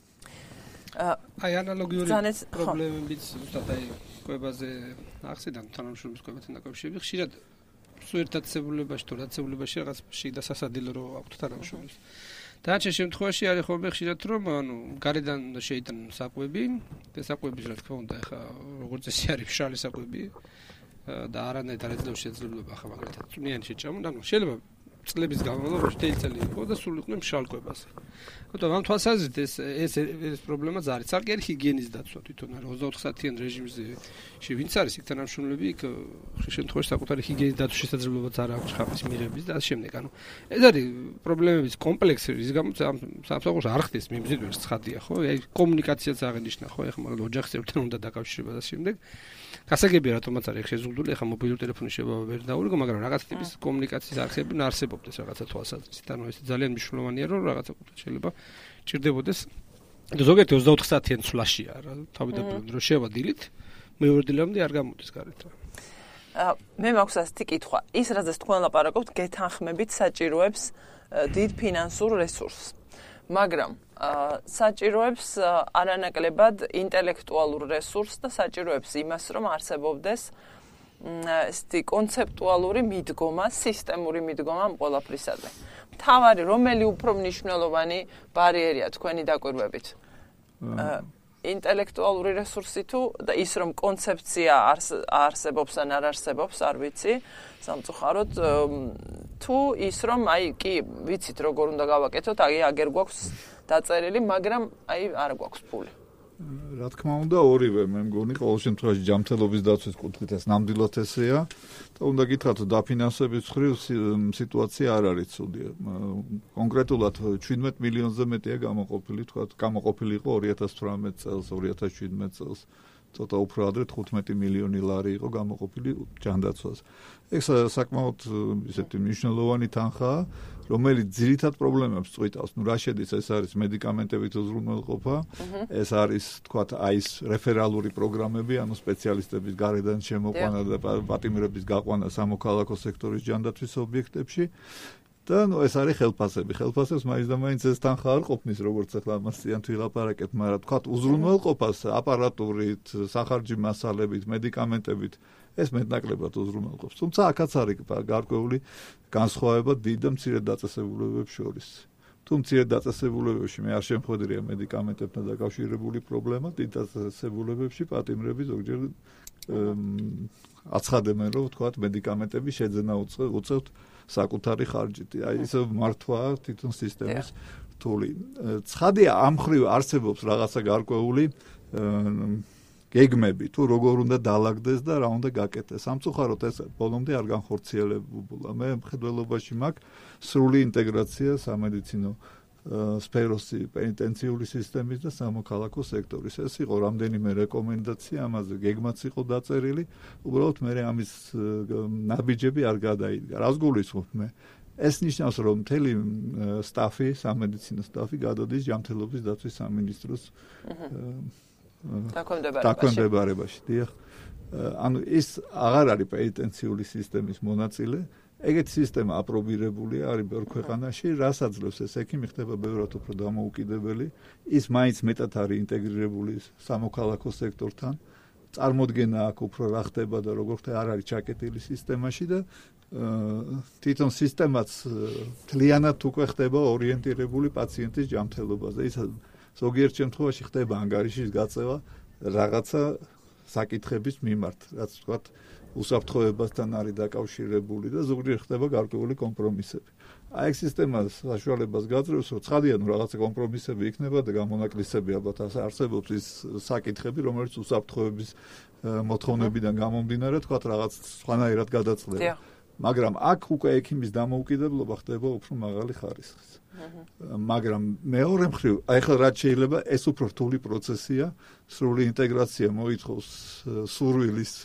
აი ანალოგიური პრობლემებიც ზუსტად აი კვებაზე ახსენდა თანამშრომლის კვებასთან დაკავშირებით ხშირად სუერთად ცებულებაში თუ რაცებულებაში რაღაც შიდა სასადილო რო აქვთ თანამშრომლის. Დაჩენ შემთხვევაში არის ხოლმე ხშირად რომ გარედან შეიტან საკვები და საკვების რა თქმა უნდა ახლა როგორც წესი არის მშრალი საკვები და არანაირ აძლევს შესაძლებლობა ახლა მაგალითად წვნიანი შეჭამო და შეიძლება წლების განმავლობაში თელწელი იყო და სულ იყვნენ მშრალ კვებაზე. Თუმცა ამ თვალსაზრისით ეს პრობლემაც არის. ცალკე არის ჰიგიენის დაცვა თვითონ არის 24 საათიან რეჟიმზე ვინც არის იქ თანამშრომლები იქ ხშირ შემთხვევაში საკუთარი ჰიგიენის დაცვის შესაძლებლობაც არ აქვს ხაფის მიღების და ამ შემდეგ. ეს არის პრობლემების კომპლექსი, რის გამოც ამ სამსახურს არ ხდის მიმზიდველი ცხადია, ხო? აი კომუნიკაციაც აღენიშნა, ხო? ეხლა მაგალითად ოჯახის წევრთან უნდა დაკავშირება და შემდეგ. გასაგებია რატომაც არის შეზღუდული, ეხლა მობილური ტელეფონის შეებავა ვერ დაურიგო, მაგრამ რაღაც ტიპის კომუნიკაციის არხები უნდა არსებობდეს რაღაცა თვალსაზრისით. ანუ ეს ძალიან მნიშვნელოვანია, რომ რაღაცა შეიძლება ჭირდებოდეს. ზოგიერთი 24 საათიან ცვლაშია რა, თავიდანვე რომ შევადილით, მეორე დილამდე არ გამოდის გარეთ რა. მე მაქვს ასეთი კითხვა. ის რაზეც თქვენ ლაპარაკობთ, გეთანხმებით საჭიროებს დიდ ფინანსურ რესურსს. მაგრამ საჭიროებს არანაკლებად ინტელექტუალურ რესურსს და საჭიროებს იმას, რომ არსებობდეს ესეთი კონცეპტუალური მიდგომა, სისტემური მიდგომა ამ ყველაფრისადმი. მთავარი რომელი უფრო მნიშვნელოვანი ბარიერია თქვენი დაკვირვებით? ინტელექტუალური რესურსი თუ და ის რომ კონცეფცია არსებობს ან არ არსებობს, არ ვიცი, სამწუხაროდ თუ ის რომ აი კი ვიცით როგორ უნდა გავაკეთოთ, აგერ გვაქვს დაწერილი, მაგრამ აი არ გვაქვს ფული. რა თქმა უნდა, ორივე მე მგონი ყოველ შემთხვევაში ჯანმრთელობის დაცვის კუთხით ეს ნამდვილად ესეა და უნდა გითხრათ დაფინანსების მხრივ სიტუაცია არ არის ცუდი. კონკრეტულად 17 მილიონზე მეტია გამოყოფილი, გამოყოფილი იყო 2018 წელს, 2017 წელს. ცოტა უფრო ადრე 15 მილიონი ლარი იყო გამოყოფილი ჯანდაცვას. ეს საკმაოდ ისეთი მნიშვნელოვანი თანხაა, რომელიც ძირითად პრობლემებს წვითავს. რა შედის, ეს არის მედიკამენტებით უზრუნველყოფა, ეს არის, თქვათ, აი ეს რეფერალური პროგრამები, ანუ სპეციალისტების გარედან შემოყვანა და პატიმრების გაყვანა სამოქალაქო სექტორის ჯანდაცვის ობიექტებში. და ეს არის ხელფასები. ხელფასებს მაინც და მაინც ეს თანხა არ ყოფნის, როგორც ახლა ამასიან ვილაპარაკეთ, მაგრამ თქვათ უზრუნველყოფას აპარატურით, სახარჯი მასალებით, მედიკამენტებით ეს მეტნაკლებად უზრუნველყოფს. თუმცა აქაც არის გარკვეული განსხვავება დიდ და მცირე დაწესებულებებს შორის. თუ მცირე დაწესებულებებში მე არ შემხვედრია მედიკამენტებთან დაკავშირებული პრობლემა, დიდ დაწესებულებებში პატიმრები ზოგჯერ აცხადებენ, რომ თქვათ მედიკამენტები შეძენა უწევთ საკუთარი ხარჯით. აი ისე მართვა თვითონ სისტემის რთული. ცხადია ამ მხრივ არსებობს რაღაცა გარკვეული გეგმები, თუ როგორ უნდა დაალაგდეს და რა უნდა გაკეთდეს. სამწუხაროდ ეს ბოლომდე არ განხორციელებულა. მე მხედველობაში მაქვს სრული ინტეგრაცია სამედიცინო სფეროსი პენიტენციური სისტემის და სამოქალაქო სექტორის. ეს იყო რამდენიმე რეკომენდაცია, ამაზე გეგმაც იყო დაწერილი, უბრალოდ მე ამის ნაბიჯები არ გადაიდგა. რას გულისხმობ მე? ეს ნიშნავს, რომ მთელი სტაფი, სამედიცინო სტაფი გადადის ჯანმრთელობის დაცვის სამინისტროს დაქვემდებარებაში. დიახ. ანუ ის აღარ არის პენიტენციური სისტემის მონაწილე. ეგეთი სისტემა აპრობირებულია არის ბევრ ქვეყანაში, რაც აძლევს ეს ექიმი ხდება ბევრად უფრო დამოუკიდებელი, ის მაინც მეტად არის ინტეგრირებული სამოქალაქო სექტორთან, წარმოდგენა აქვს უფრო რა ხდება და როგორ ხდება არ არის ჩაკეტილი სისტემაში და თვითონ სისტემაც მთლიანად უკვე ხდება ორიენტირებული პაციენტის ჯანმრთელობაზე. ის ზოგიერთ შემთხვევაში ხდება ანგარიშის გაწევა რაღაცა საკითხების მიმართ, რაც თქვათ უსაფრთხოებასთან არის დაკავშირებული და ზოგჯერ ხდება გარკვეული კომპრომისები. აი ეს სისტემა საშუალებას გაძლევს, რომ ცხადია, რომ რაღაცა კომპრომისები იქნება და გამონაკლისები ალბათ არსებობს ის საკითხები, რომელიც უსაფრთხოების მოთხოვნებიდან გამომდინარე, თქვათ რაღაც სხვანაირად გადაწყდება. მაგრამ აქ უკვე ექიმის დამოუკიდებლობა ხდება უფრო მაღალი ხარისხის. მაგრამ მეორე მხრივ, აი ხა რაც შეიძლება ეს უფრო რთული პროცესია, სრული ინტეგრაცია მოითხოვს სურვილის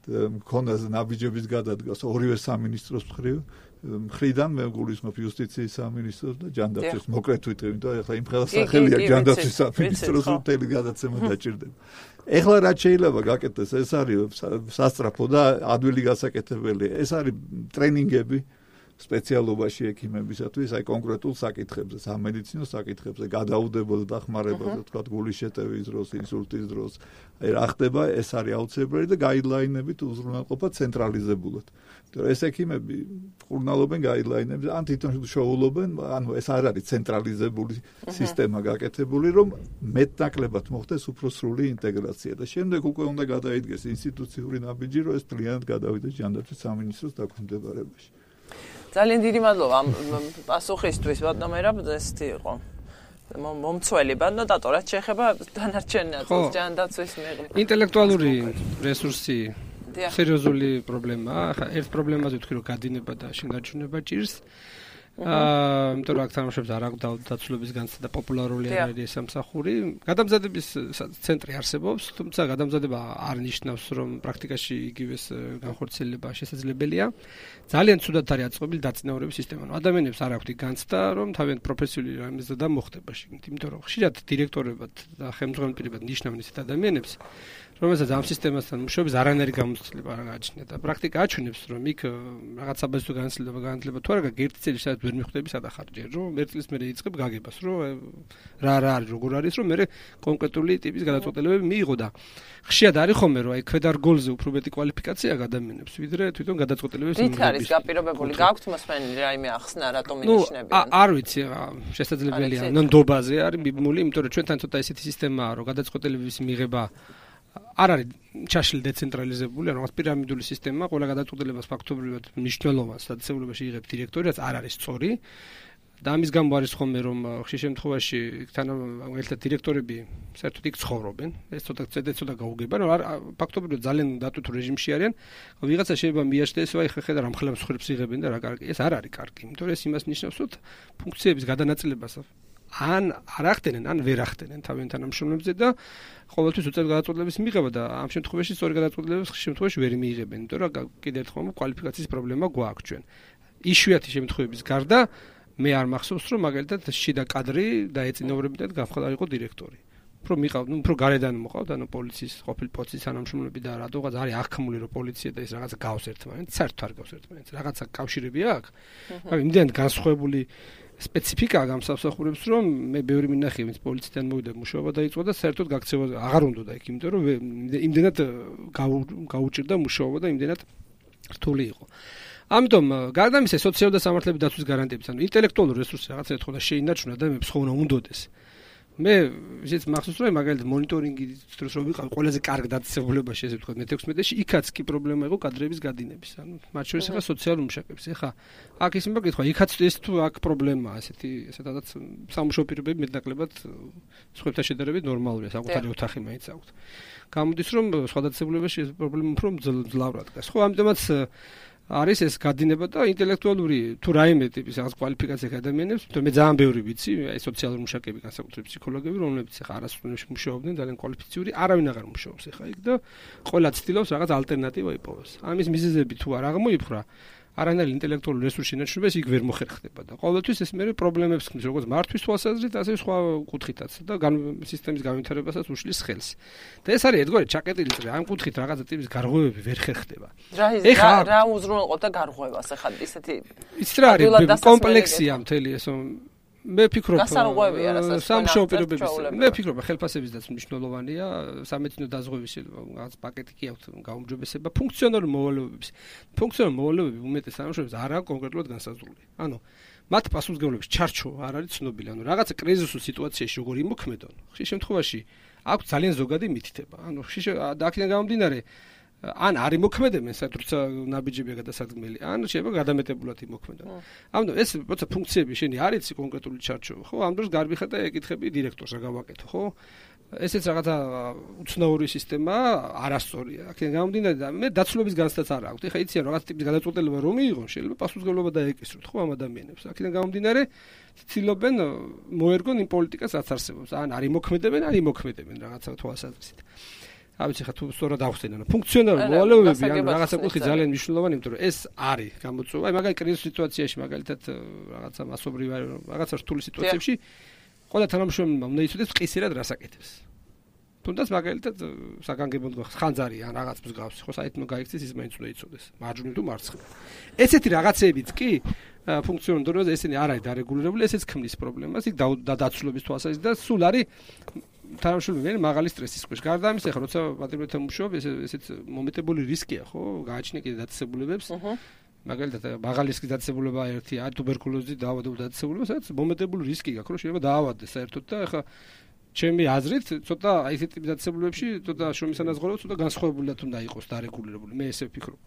მქონდა ნაბიჯების გადადგას ორივე სამინისტროს მხრიდან მე გულისხმობ იუსტიციის სამინისტროს და ჯანდაცვის მოკლედ ვიტყვი, იმიტომ ეხლა იმ ხელს სახელია ჯანდაცვის სამინისტროს მთელი გადაცემა დაჭირდება. ეხლა რაც შეიძლება გაკეთდეს, ეს არის სასწრაფო და ადვილი გასაკეთებელი. ეს არის ტრენინგები სპეციალობაში ექიმებისათვის, აი კონკრეტულ საკითხებზე, სამედიცინო საკითხებზე, გადაუდებელ დახმარებაზე, თქვა გულის შეტევის დროს, ინსულტის დროს, აი რა ხდება, ეს არის აუცილებელი და გაიდლაინებით უზრუნველყოფა ცენტრალიზებულად. იმიტომ ეს ექიმები მკურნალობენ გაიდლაინებზე, ან თვითონ შოულობენ, ანუ ეს არ არის ცენტრალიზებული სისტემა გაკეთებული, რომ მეტნაკლებად მოხდეს უფრო სრული ინტეგრაცია და შემდეგ უკვე უნდა გადაიდგეს ინსტიტუციური ნაბიჯი, რომ ეს მთლიანად გადავიდეს ჯანდაცვის სამინისტროს დაქვემდებარებაში. ძალიან დიდი მადლობა ამ პასუხისთვის, ბატონო მერაბ, ესეთი იყო მომცველი ბატონო, რაც შეეხება დანარჩენ ნაწილს ჯანდაცვის მიღება. ინტელექტუალური რესურსი სერიოზული პრობლემაა. ახლა ერთ პრობლემაზე ვთქვი, რომ გადინება და შინგარჩუნება ჭირს. იმიტომ რომ აქ თამაშობს არ აქვს დაცულობის განცდა და პოპულარული არ არის სამსახური. გადამზადების ცენტრი არსებობს, თუმცა გადამზადება არ ნიშნავს, რომ პრაქტიკაში იგივეს განხორციელება შესაძლებელია. ძალიან ცუდად არის აწყობილი დაწინაურების სისტემა. ადამიანებს არ აქვთ განცდა, რომ თავიანთ პროფესიული რამეზე და მოხდება შეგნით, იმიტომ რომ ხშირად დირექტორებად და ხელმძღვანელ პირებად ნიშნავენ ისეთ ადამიანებს, რომელსაც ამ სისტემასთან მუშაობის არანაირი გამოცდილება არ გააჩნია და პრაქტიკა აჩვენებს, რომ იქ რაღაც საბაზრო განათლება თუ არა გაგერთი წელი სადაც ვერ მიხვდები სადახარჯერ, რომ ერთ წელს მერე იწყებ გაგებას, რომ რა არის, როგორ არის, რომ მერე კონკრეტული ტიპის გადაწყვეტილებები მიიღო და ხშირად არის ხოლმე, რომ აი ქვედარგოლზე უფრო მეტი კვალიფიკაცია ადამიანებს, ვიდრე თვითონ გადაწყვეტილებების მიღების. რით არის გაპირობებული? გაქვთ მოსმენილი რაიმე ახსნა, რატომ ინიშნებიან? არ ვიცი, შესაძლებელია ნდობაზე არის მიბმული, იმიტომ რომ ჩვენთან ცოტა ესეთი სისტემაა, რომ გადაწყვეტილებების მიღება არ არის ჩაშლილი დეცენტრალიზებული, ანუ რაღაც პირამიდული სისტემაა, ყველა გადაწყვეტილებას ფაქტობრივად მნიშვნელოვანს დაწესებულებაში იღებს დირექტორი, რაც არ არის სწორი. და ამის გამო არის ხოლმე, რომ ხშირ შემთხვევაში ერთად დირექტორები საერთოდ იქ ცხოვრობენ. ეს ცოტა გაუგება, რომ ფაქტობრივად ძალიან დატვირთულ რეჟიმში არიან. ვიღაცა შეიძლება მიაჩნდეს, აი ხედა რა მხოლოდ მსხვერპლს იღებენ და რა კარგი. ეს არ არის კარგი, იმიტომ რომ ეს იმას ნიშნავს, რომ ფუნქციების გადანაწილებას ან არ ახდენენ, ან ვერ ახდენენ თავიანთ თანამშრომლებზე და ყოველთვის უწევთ გადაწყვეტილების მიღება და ამ შემთხვევაში სწორი გადაწყვეტილებებს ხშირ შემთხვევაში ვერ მიიღებენ, იმიტომ რომ კიდევ ერთხელ კვალიფიკაციის პრობლემა გვაქვს ჩვენ. იშვიათი შემთხვევების გარდა მე არ მახსოვს, რომ მაგალითად შიდა კადრი დაეწინაურებინათ გამხდარიყო დირექტორი. უფრო გარედან მოყავთ, ანუ პოლიციის ყოფილი პოცის თანამშრომლები და რატოღაც არის აღქმული, რომ პოლიცია და ეს რაღაცა გავს ერთმანეთს, საერთოდ არ გავს ერთმანეთს. რაღაცა კავშირები აქვს. მაგრამ იმდენად განსხვავებული სპეციფიკა გამსახურებს, რომ მე ბევრი მინახე, ვინც პოლიციიდან მოვიდა მუშაობა დაიწყო და საერთოდ გაქცევა აღარ უნდა იქ, იმიტომ რომ იმდენად გაუჭირდა მუშაობა და იმდენად რთული იყო. ამიტომ გარდა ამისა სოციალური და სამართლების დაცვის გარანტიების, ანუ ინტელექტუალური რესურსი რაღაცა თქო და შეინარჩუნა და მე ხონა უნდოდეს. მე ისიც მახსოვს, რომ მაგალითად მონიტორინგის დროს რომ ვიყავ ყველაზე კარგ დაწესებულებაში, ესე ვთქვათ, მე-16-ში იქაც კი პრობლემა იყო კადრების გადინების. ანუ მათ შორის ახლა სოციალურ მუშაკებს. ახლა აქ ისე მოგკითხვა, იქაც ეს თუ აქ პრობლემაა, ესეთადაც სამუშაო პირობები მეტნაკლებად სხვებთან შედარებით ნორმალურია, საკუთარი ოთახი მაინც აქვთ. გამოდის, რომ სხვა დაწესებულებაში ეს პრობლემა უფრო მძლავრად დგას. ხო, ამიტომაც არის ეს გადინება და ინტელექტუალური თუ რაიმე ტიპის რაღაც კვალიფიკაცია ადამიანებს, თუმცა მე ძალიან ბევრი ვიცი, აი სოციალური მუშაკები, განსაკუთრებით ფსიქოლოგები, რომლებიც ახლა არასწორებში მუშაობდნენ, ძალიან კვალიფიციური, არავინ აღარ მუშაობს ახლა იქ და ყველა ცდილობს რაღაც ალტერნატივა იპოვოს. ამის მიზეზები თუ არ აღმოიფრა, არანაირი ინტელექტუალური რესურსი ინარჩუნებას იქ ვერ მოხერხდება და ყოველთვის ეს მე პრობლემებს ხმის, როგორც მართვის თვალსაზრისით, ასე სხვა კუთხითაც და სისტემის განვითარებასაც უშლის ხელს. და ეს არის ერთგვარი ჩაკეტილი წრე, ამ კუთხით რაღაცა ტიპის გარღვევები ვერ ხერხდება. რა უზრუნველყოფდა გარღვევას ახლა ისეთი ის რა არის კომპლექსია მთელი ეს მე ფიქრობ სამშობლო პირობების მე ფიქრობ ხელფასების დაც მნიშვნელოვანია სამედიცინო დაზღვევის რაღაც პაკეტი კი აქვს გაუმჯობესება ფუნქციონალური მოვალეობები უმეტეს სამშობლოებს არ აქვს კონკრეტულად განსაზღვრული ანუ მათ პასუხისმგებლობის ჩარჩო არ არის ცნობილი ანუ რაღაცა კრიზისულ სიტუაციაში როგორ იმოქმედონ ხშირ შემთხვევაში აქვს ძალიან ზოგადი მითითება ანუ და აქედან გამომდინარე ან არ იმოქმედებენ საერთოდ ნაბიჯებია გადასადგმელი ან შეიძლება გადამეტებულად იმოქმედონ. ამიტომ ეს როცა ფუნქციები შენი არ იცი კონკრეტული ჩარჩო, ხო? ამ დროს გარბიხა და ეკითხები დირექტორს რა გავაკეთო, ხო? ესეც რაღაცა უცნაური სისტემაა, არასწორია. აქედან გამომდინარე და მე დაცულობის განცდაც არ აქვს. ეხლა იციან რაღაც ტიპის გადაწყვეტილება რომ მიიღონ, შეიძლება პასუხისმგებლობა დაეკისროთ, ხო ამ ადამიანებს. აქედან გამომდინარე ცდილობენ მოერგონ იმ პოლიტიკას რაც არსებობს. ან არ იმოქმედებენ, ან იმოქმედებენ რაღაცა თვალსაზრისით. ავიცი ხა თუ სწორად ახსენე, ფუნქციონალური მოვალეობები ან რაღაცა კუთხით ძალიან მნიშვნელოვანი, იმიტომ რომ ეს არის გამოწვევა. აი მაგალითად კრიზის სიტუაციაში, მაგალითად რაღაცა მასობრივ რაღაცა რთული სიტუაციებში ყველა თანამშრომელმა უნდა იცოდეს ყისერად რას აკეთებს. თუნდაც მაგალითად საგანგებოდ ხანძარი ან რაღაც მსგავსი, ხო საერთოდ გაიქცეს ის მაინც უნდა იცოდეს, მარჯვნივ თუ მარცხნივ. ესეთი რაღაცეებიც კი ფუნქციონალურ დონეზე ესენი არ არის დარეგულირებული, ესეც ქმნის პრობლემას, იქ დაცულობის თვალსაზრისით და სულ არის თანამშრომელი მაღალი სტრესის ქვეშ. გარდა ამისა, ხა როცა პატრიოტებთან მუშაობ, ესეც მომეტებული რისკია, ხო? გააჩნია კიდე დაწესებულებებს. მაგალითად, მაღალი რისკის დაწესებულება ერთი არის ტუბერკულოზით დაავადებული დაწესებულება, სადაც მომეტებული რისკი გაქვს, რომ შეიძლება დაავადდეს საერთოდ და ხა ჩემი აზრით, ცოტა აი ეს ტიპის დაწესებულებებში ცოტა შრომის ანაზღაურება ცოტა განსხვავებულად უნდა იყოს დარეგულირებული. მე ესე ვფიქრობ.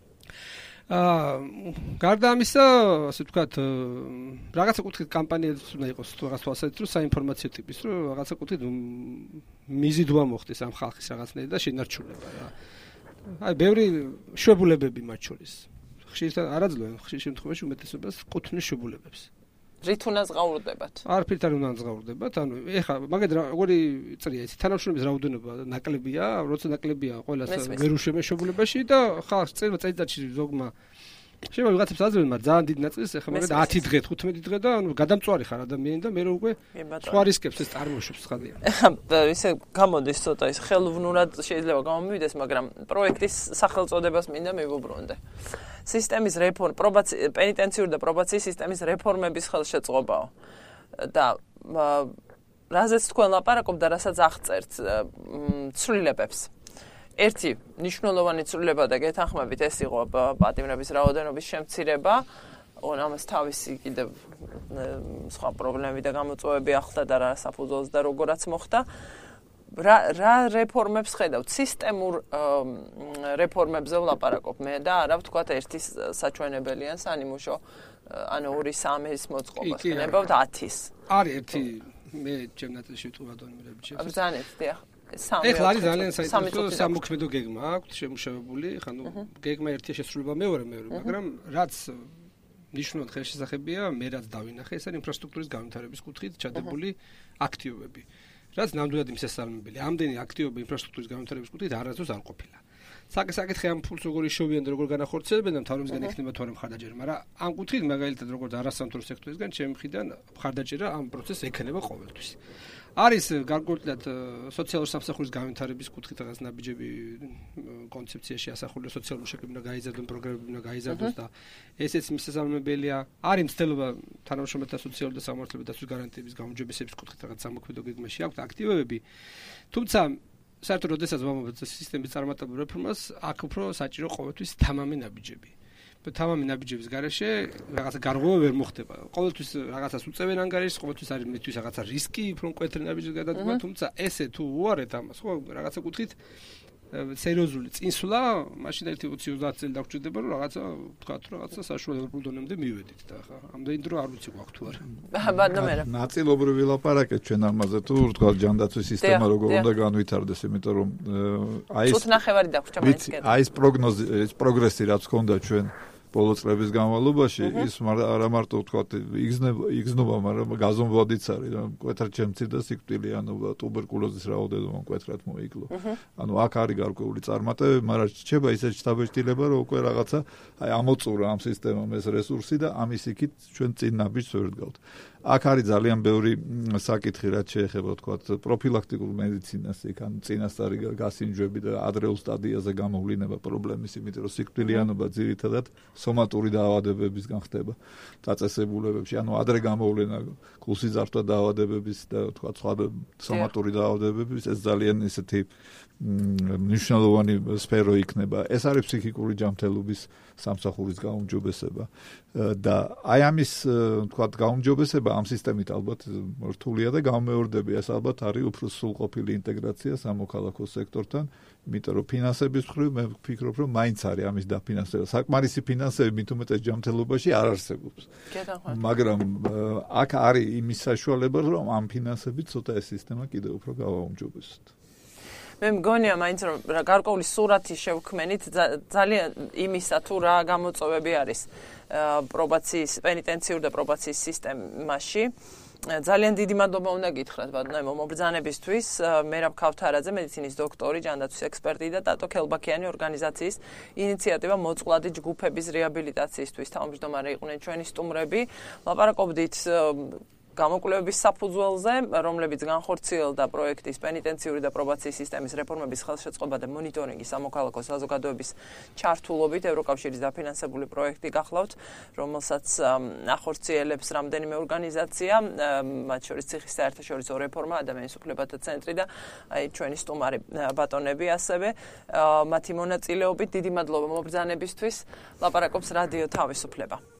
გარდა ამისა, ასე ვთქვათ, რაღაცა კუთხით კამპანიაც უნდა იყოს რაღაც თვალსაზრისით, რომ საინფორმაციო ტიპის, რომ რაღაცა კუთხით მიზიდვა მოხდეს ამ ხალხის რაღაცნაირი და შენარჩუნება რა. აი, ბევრი შვებულებები მათ შორის. ხშირად არაძლევენ, ხშირ შემთხვევაში უმეტესობას კუთვნილ შვებულებებს. რით უნდა ზღაურდებათ? არაფრით არ უნდა ზღაურდებათ. ანუ ეხლა მაგეთ როგორი წრია ეს თანამშრომლობის რაოდენობა ნაკლებია, როცა ნაკლებია ყველას ვერ უშვებენ შვებულებაში და ხალხს წელიწადში ზოგმა შეიძლება ვიღაცებს აძლევენ, მაგრამ ძალიან დიდ ნაწილს ეხლა მაგეთ 10 დღე, 15 დღე და ანუ გადამწვარი ხარ ადამიანი და მე რო უკვე სხვა რისკებს ეს წარმოშვებს ხალხი. ეხლა ისე გამოდის ცოტა ის ხელოვნურად შეიძლება გამომივიდეს, მაგრამ პროექტის სახელწოდებას მინდა მივუბრუნდე. სისტემის პენიტენციური და პრობაციის სისტემის რეფორმების ხელშეწყობაო. და რაზეც თქვენ ლაპარაკობთ და რასაც აღწერთ ცვლილებებს. ერთი მნიშვნელოვანი ცვლილება და გეთანხმებით ეს იყო პატიმრების რაოდენობის შემცირება. ამას თავისი კიდევ სხვა პრობლემები და გამოწვევები ახლდა და რა საფუძველს და როგორაც მოხდა. რა რეფორმებს ხედავთ? სისტემურ რეფორმებზე ვლაპარაკობ მე და არა ვთქვათ ერთის საჩვენებელიან სანიმუშო, ანუ 2-3-ის მოწყობას ხნებავთ 10-ის. არის ერთი მე ჩემ ნაწილში ვთქვათ დონემრები ჩემს. ბრძანეთ, დიახ. ეხლა არის ძალიან საინტერესო სამოქმედო გეგმა აქვს შემუშავებული, ხა ნუ გეგმა ერთია შესრულება მეორე, მაგრამ რაც ნიშნულად ხელშესახებია, მე რაც დავინახე, ეს არის ინფრასტრუქტურის განვითარების კუთხით ჩადებული აქტივობები. რაც ნამდვილად მისასალმებელი. ამდენი აქტივობა ინფრასტრუქტურის განვითარების კუთხით არასდროს არ ყოფილა. საკითხი ამ ფულს როგორ იშოვიან და როგორ განახორციელებენ და მთავრობისგან იქნება თუ არა მხარდაჭერა, მაგრამ ამ კუთხით მაგალითად როგორც არასამთავრობო სექტორისგან ჩემი მხრიდან მხარდაჭერა ამ პროცესს ექნება ყოველთვის. არის გარკვეულად სოციალური სამსახურის განვითარების კუთხით რაღაც ნაბიჯები კონცეფციაში ასახული სოციალური მუშაკები უნდა გაიზარდონ, პროგრამები უნდა გაიზარდოს და ესეც მისასალმებელია. არის მცდელობა თანამშრომელთა სოციალური და სამართლებრივი დაცვის გარანტიების გაუმჯობესების კუთხით რაღაც სამოქმედო გეგმაში აქვს აქტივობები. თუმცა საერთოდ როდესაც ვამბობთ სისტემის წარმატებულ რეფორმას, აქ უფრო საჭირო ყოველთვის თამამი ნაბიჯები. თამამი ნაბიჯების გარეშე რაღაცა გარღვევა ვერ მოხდება. ყოველთვის რაღაცას უწევენ ანგარიშს, ყოველთვის არის მისთვის რაღაცა რისკი, უფრო მკვეთრი ნაბიჯის გადადგმა, თუმცა ესე თუ უარეთ ამას, ხო, რაღაცა კუთხით სერიოზული წინსვლა, მაშინ 1-20 წელი დაგჭირდება, რომ რაღაცა, ვთქვათ, რაღაცა საშუალო ევროპულ დონემდე მივედით და ხა ამდენი დრო არ ვიცი გვაქვს თუ არა. ბატონო, ნაწილობრივ ვილაპარაკეთ ჩვენ ამაზე თუ ვთქვათ ჯანდაცვის სისტემა როგორ უნდა განვითარდეს, იმიტომ რომ აი ეს წუთნახევარი დაგვრჩა მაინც კიდე. აი ეს პროგნოზი, ეს პროგრესი რაც ჰქონდა ჩვენ ბოლო წლების განმავლობაში ის არა მარტო ვთქვათ იგზნობა, მაგრამ გაზომვადიც არის, რომ მკვეთრად შემცირდა სიკვდილი, ანუ ტუბერკულოზის რაოდენობა მკვეთრად მოიკლო. ანუ აქ არის გარკვეული წარმატებები, მაგრამ რჩება ისეთი შთაბეჭდილება, რომ უკვე რაღაცა აი ამოწურა ამ სისტემამ ეს რესურსი და ამის იქით ჩვენ წინ ნაბიჯს ვერ ვდგავთ. აქ არის ძალიან ბევრი საკითხი, რაც შეეხება ვთქვათ პროფილაქტიკურ მედიცინას, იქ ან წინასწარი გასინჯვები და ადრეულ სტადიაზე გამოვლინება პრობლემის, იმიტომ რომ სიკვდილიანობა ძირითადად სომატური დაავადებებისგან ხდება დაწესებულებებში, ანუ ადრე გამოვლენა გულსიძართა დაავადებების და ვთქვათ სხვა სომატური დაავადებების, ეს ძალიან ისეთი მნიშვნელოვანი სფერო იქნება. ეს არის ფსიქიკური ჯანმრთელობის სამსახურის გაუმჯობესება და აი ამის ვთქვათ გაუმჯობესება ამ სისტემით ალბათ რთულია და გამეორდება. ეს ალბათ არის უფრო სრულყოფილი ინტეგრაცია სამოქალაქო სექტორთან, იმიტომ რომ ფინანსების მხრივ მე ვფიქრობ, რომ მაინც არის ამის დაფინანსება. საკმარისი ფინანსები მით უმეტეს ჯანმრთელობაში არ არსებობს. მაგრამ აქ არის იმის საშუალება, რომ ამ ფინანსებით ცოტა ეს სისტემა კიდევ უფრო გავაუმჯობესოთ. მე მგონია მაინც რომ გარკვეული სურათი შევქმენით ძალიან იმისა თუ რა გამოწვევები არის პრობაციის პენიტენციური და პრობაციის სისტემაში ძალიან დიდი მადლობა უნდა გითხრათ ბატონო მობრძანებისთვის მერაბ ქავთარაძე მედიცინის დოქტორი ჯანდაცვის ექსპერტი და ტატო ქელბაქიანი ორგანიზაციის ინიციატივა მოწყვლადი ჯგუფების რეაბილიტაციისთვის თავმჯდომარე იყვნენ ჩვენი სტუმრები ლაპარაკობდით გამოკვლევების საფუძველზე, რომლებიც განხორციელდა პროექტის პენიტენციური და პრობაციის სისტემის რეფორმების ხელშეწყობა და მონიტორინგი სამოქალაქო საზოგადოების ჩართულობით ევროკავშირის დაფინანსებული პროექტი გახლავთ, რომელსაც ახორციელებს რამდენიმე ორგანიზაცია, მათ შორის ციხის საერთაშორისო რეფორმა, ადამიანის უფლებათა ცენტრი და ჩვენი სტუმარი ბატონები ასევე მათი მონაწილეობით დიდი მადლობა მობრძანებისთვის, ლაპარაკობს რადიო თავისუფლება.